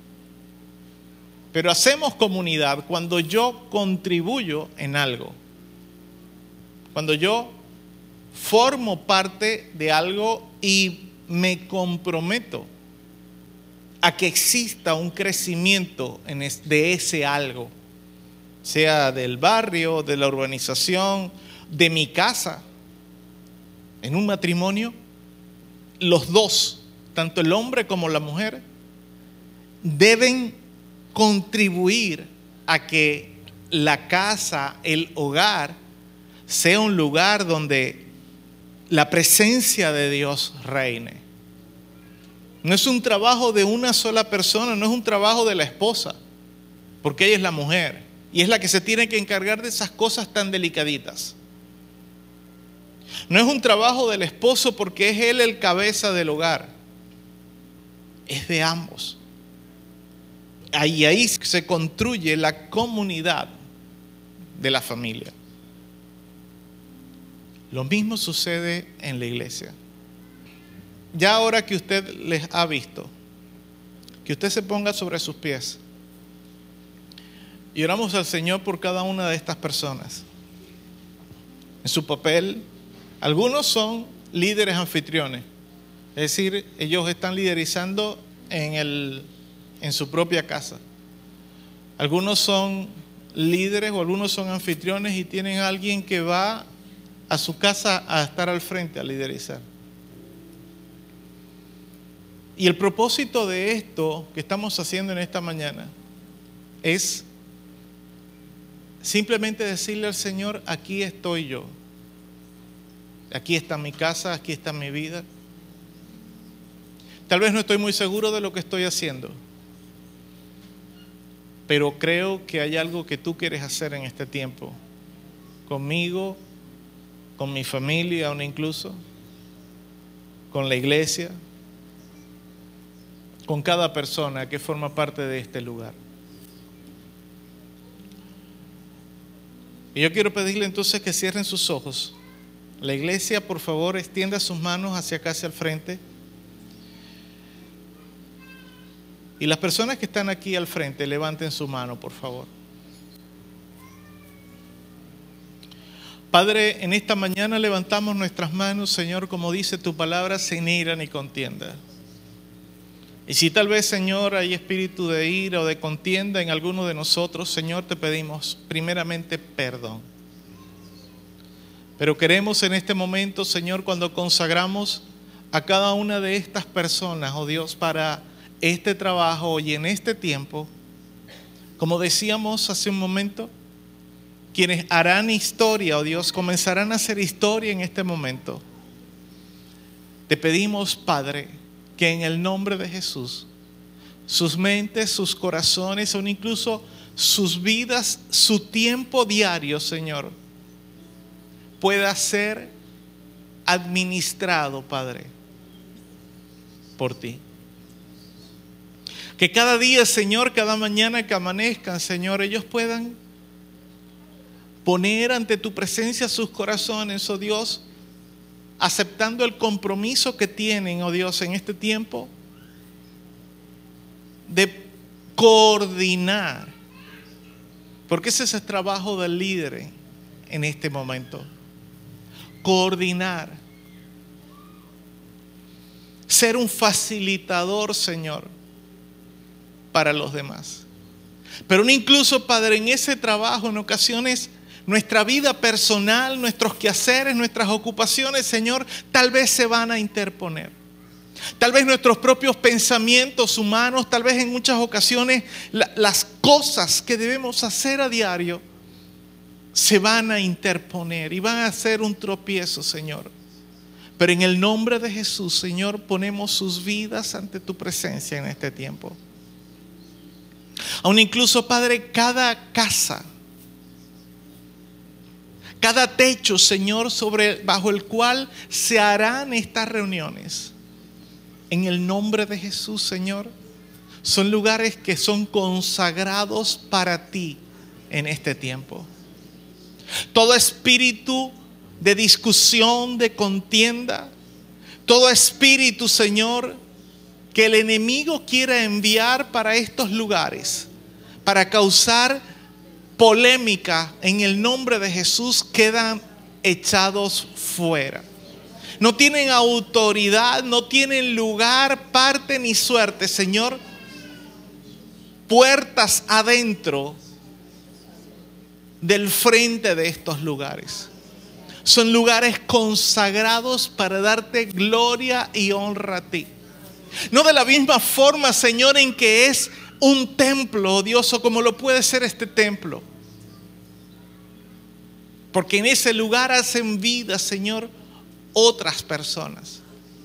Pero hacemos comunidad cuando yo contribuyo en algo. Cuando yo formo parte de algo y me comprometo a que exista un crecimiento de ese algo, sea del barrio, de la urbanización, de mi casa. En un matrimonio, los dos, tanto el hombre como la mujer, deben contribuir a que la casa, el hogar, sea un lugar donde la presencia de Dios reine. No es un trabajo de una sola persona, no es un trabajo de la esposa, porque ella es la mujer y es la que se tiene que encargar de esas cosas tan delicaditas. No es un trabajo del esposo porque es él el cabeza del hogar, es de ambos. Ahí se construye la comunidad de la familia. Lo mismo sucede en la iglesia. Ya ahora que usted les ha visto, que usted se ponga sobre sus pies y oramos al Señor por cada una de estas personas. En su papel, algunos son líderes anfitriones, es decir, ellos están liderizando en su propia casa. Algunos son líderes o algunos son anfitriones y tienen a alguien que va a su casa a estar al frente, a liderizar. Y el propósito de esto que estamos haciendo en esta mañana es simplemente decirle al Señor: aquí estoy yo. Aquí está mi casa, aquí está mi vida. Tal vez no estoy muy seguro de lo que estoy haciendo, pero creo que hay algo que tú quieres hacer en este tiempo, conmigo, con mi familia, aún incluso, con la iglesia, con cada persona que forma parte de este lugar. Y yo quiero pedirle entonces que cierren sus ojos. La iglesia, por favor, extienda sus manos hacia acá, hacia el frente. Y las personas que están aquí al frente, levanten su mano, por favor. Padre, en esta mañana levantamos nuestras manos, Señor, como dice tu palabra, sin ira ni contienda. Y si tal vez, Señor, hay espíritu de ira o de contienda en alguno de nosotros, Señor, te pedimos primeramente perdón. Pero queremos en este momento, Señor, cuando consagramos a cada una de estas personas, oh Dios, para este trabajo y en este tiempo, como decíamos hace un momento, quienes harán historia, oh Dios, comenzarán a hacer historia en este momento. Te pedimos, Padre, que en el nombre de Jesús, sus mentes, sus corazones, o incluso sus vidas, su tiempo diario, Señor, pueda ser administrado, Padre, por ti. Que cada día, Señor, cada mañana que amanezcan, Señor, ellos puedan poner ante tu presencia sus corazones, oh Dios, aceptando el compromiso que tienen, oh Dios, en este tiempo de coordinar, porque ese es el trabajo del líder en este momento. Coordinar, ser un facilitador, Señor, para los demás. Pero incluso, Padre, en ese trabajo, en ocasiones, nuestra vida personal, nuestros quehaceres, nuestras ocupaciones, Señor, tal vez se van a interponer. Tal vez nuestros propios pensamientos humanos, tal vez en muchas ocasiones las cosas que debemos hacer a diario se van a interponer y van a ser un tropiezo, Señor. Pero en el nombre de Jesús, Señor, ponemos sus vidas ante tu presencia en este tiempo. Aún incluso, Padre, cada casa, cada techo, Señor, bajo el cual se harán estas reuniones, en el nombre de Jesús, Señor, son lugares que son consagrados para ti en este tiempo. Todo espíritu de discusión, de contienda, todo espíritu, Señor, que el enemigo quiera enviar para estos lugares, para causar polémica, en el nombre de Jesús, quedan echados fuera. No tienen autoridad, no tienen lugar, parte ni suerte, Señor. Puertas adentro del frente de estos lugares. Son lugares consagrados para darte gloria y honra a ti. No de la misma forma, Señor, en que es un templo, oh Dios, o como lo puede ser este templo. Porque en ese lugar hacen vida, Señor, otras personas.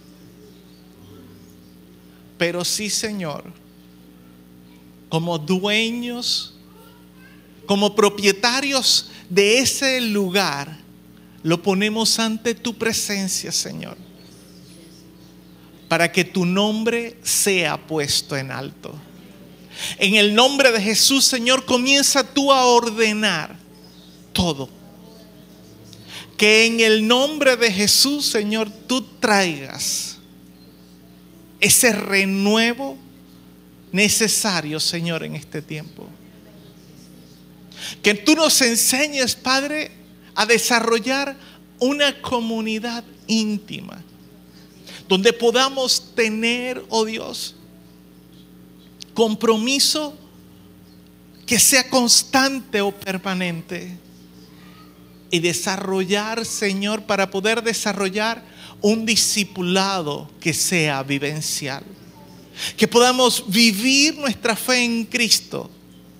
Pero sí, Señor, como dueños, como propietarios de ese lugar, lo ponemos ante tu presencia, Señor, para que tu nombre sea puesto en alto. En el nombre de Jesús, Señor, comienza tú a ordenar todo. Que en el nombre de Jesús, Señor, tú traigas ese renuevo necesario, Señor, en este tiempo. Que tú nos enseñes, Padre, a desarrollar una comunidad íntima, donde podamos tener, oh Dios, compromiso que sea constante o permanente. Y desarrollar, Señor, para poder desarrollar un discipulado que sea vivencial. Que podamos vivir nuestra fe en Cristo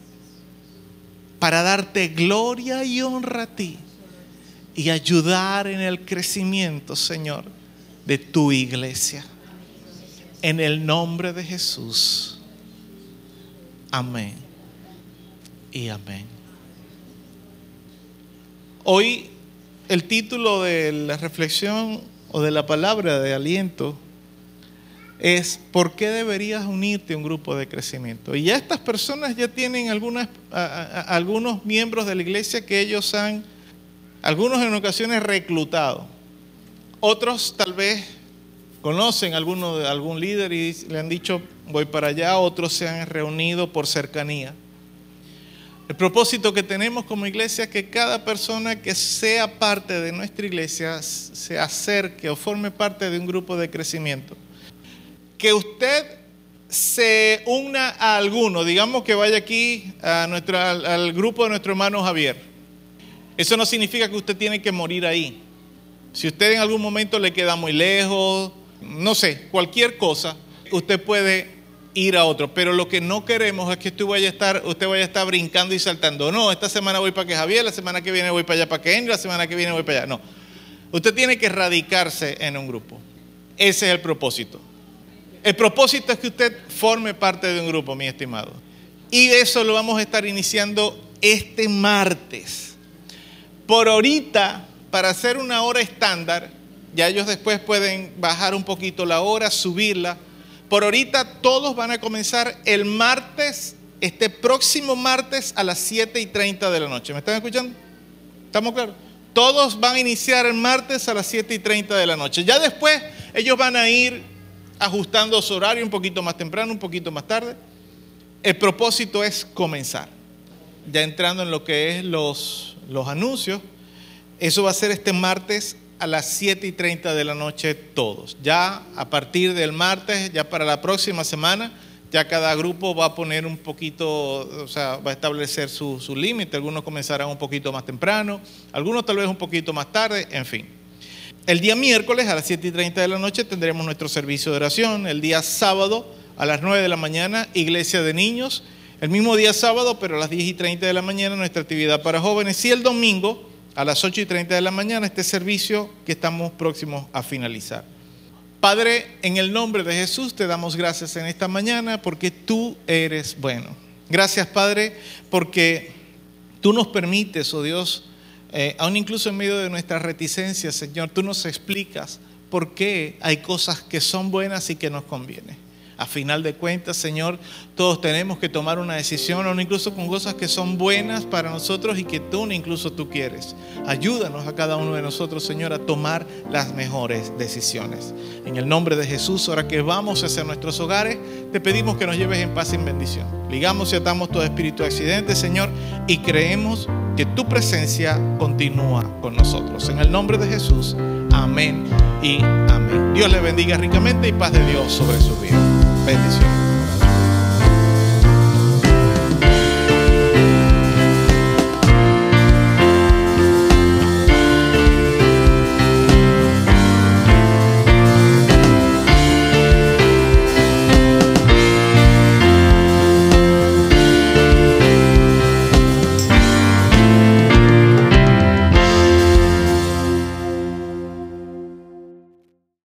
para darte gloria y honra a ti y ayudar en el crecimiento, Señor, de tu iglesia. En el nombre de Jesús. Amén y amén. Hoy el título de la reflexión o de la palabra de aliento es ¿por qué deberías unirte a un grupo de crecimiento? Y ya estas personas ya tienen algunos miembros de la iglesia que ellos han, algunos en ocasiones reclutado. Otros tal vez conocen algún líder y le han dicho voy para allá. Otros se han reunido por cercanía. El propósito que tenemos como iglesia es que cada persona que sea parte de nuestra iglesia se acerque o forme parte de un grupo de crecimiento. Que usted se una a alguno, digamos que vaya aquí al grupo de nuestro hermano Javier. Eso no significa que usted tiene que morir ahí. Si usted en algún momento le queda muy lejos, no sé, cualquier cosa, usted puede ir a otro, pero lo que no queremos es que usted vaya a estar brincando y saltando. No, esta semana voy para que Javier, la semana que viene voy para allá para que Henry, la semana que viene voy para allá. No, usted tiene que radicarse en un grupo. Ese es el propósito. El propósito es que usted forme parte de un grupo, mi estimado. Y eso lo vamos a estar iniciando este martes. Por ahorita, para hacer una hora estándar, ya ellos después pueden bajar un poquito la hora, subirla. Por ahorita todos van a comenzar el martes, este próximo martes a las 7:30 de la noche. ¿Me están escuchando? ¿Estamos claros? Todos van a iniciar el martes a las 7:30 de la noche. Ya después ellos van a ir ajustando su horario un poquito más temprano, un poquito más tarde. El propósito es comenzar. Ya entrando en lo que es los anuncios, eso va a ser este martes a las 7:30 de la noche todos. Ya a partir del martes, ya para la próxima semana, ya cada grupo va a poner un poquito, o sea, va a establecer su límite. Algunos comenzarán un poquito más temprano, algunos tal vez un poquito más tarde, en fin. El día miércoles a las 7:30 de la noche tendremos nuestro servicio de oración. El día sábado a las 9 de la mañana, iglesia de niños. El mismo día sábado, pero a las 10:30 de la mañana, nuestra actividad para jóvenes. Y el domingo a las 8:30 de la mañana, este servicio que estamos próximos a finalizar. Padre, en el nombre de Jesús te damos gracias en esta mañana porque tú eres bueno. Gracias, Padre, porque tú nos permites, oh Dios, aún incluso en medio de nuestras reticencias, Señor, tú nos explicas por qué hay cosas que son buenas y que nos convienen. A final de cuentas, Señor, todos tenemos que tomar una decisión, o incluso con cosas que son buenas para nosotros y que tú incluso tú quieres. Ayúdanos a cada uno de nosotros, Señor, a tomar las mejores decisiones. En el nombre de Jesús, ahora que vamos hacia nuestros hogares, te pedimos que nos lleves en paz y en bendición. Ligamos y atamos todo espíritu de accidente, Señor, y creemos que tu presencia continúa con nosotros. En el nombre de Jesús, amén y amén. Dios le bendiga ricamente y paz de Dios sobre su vida. Bendición.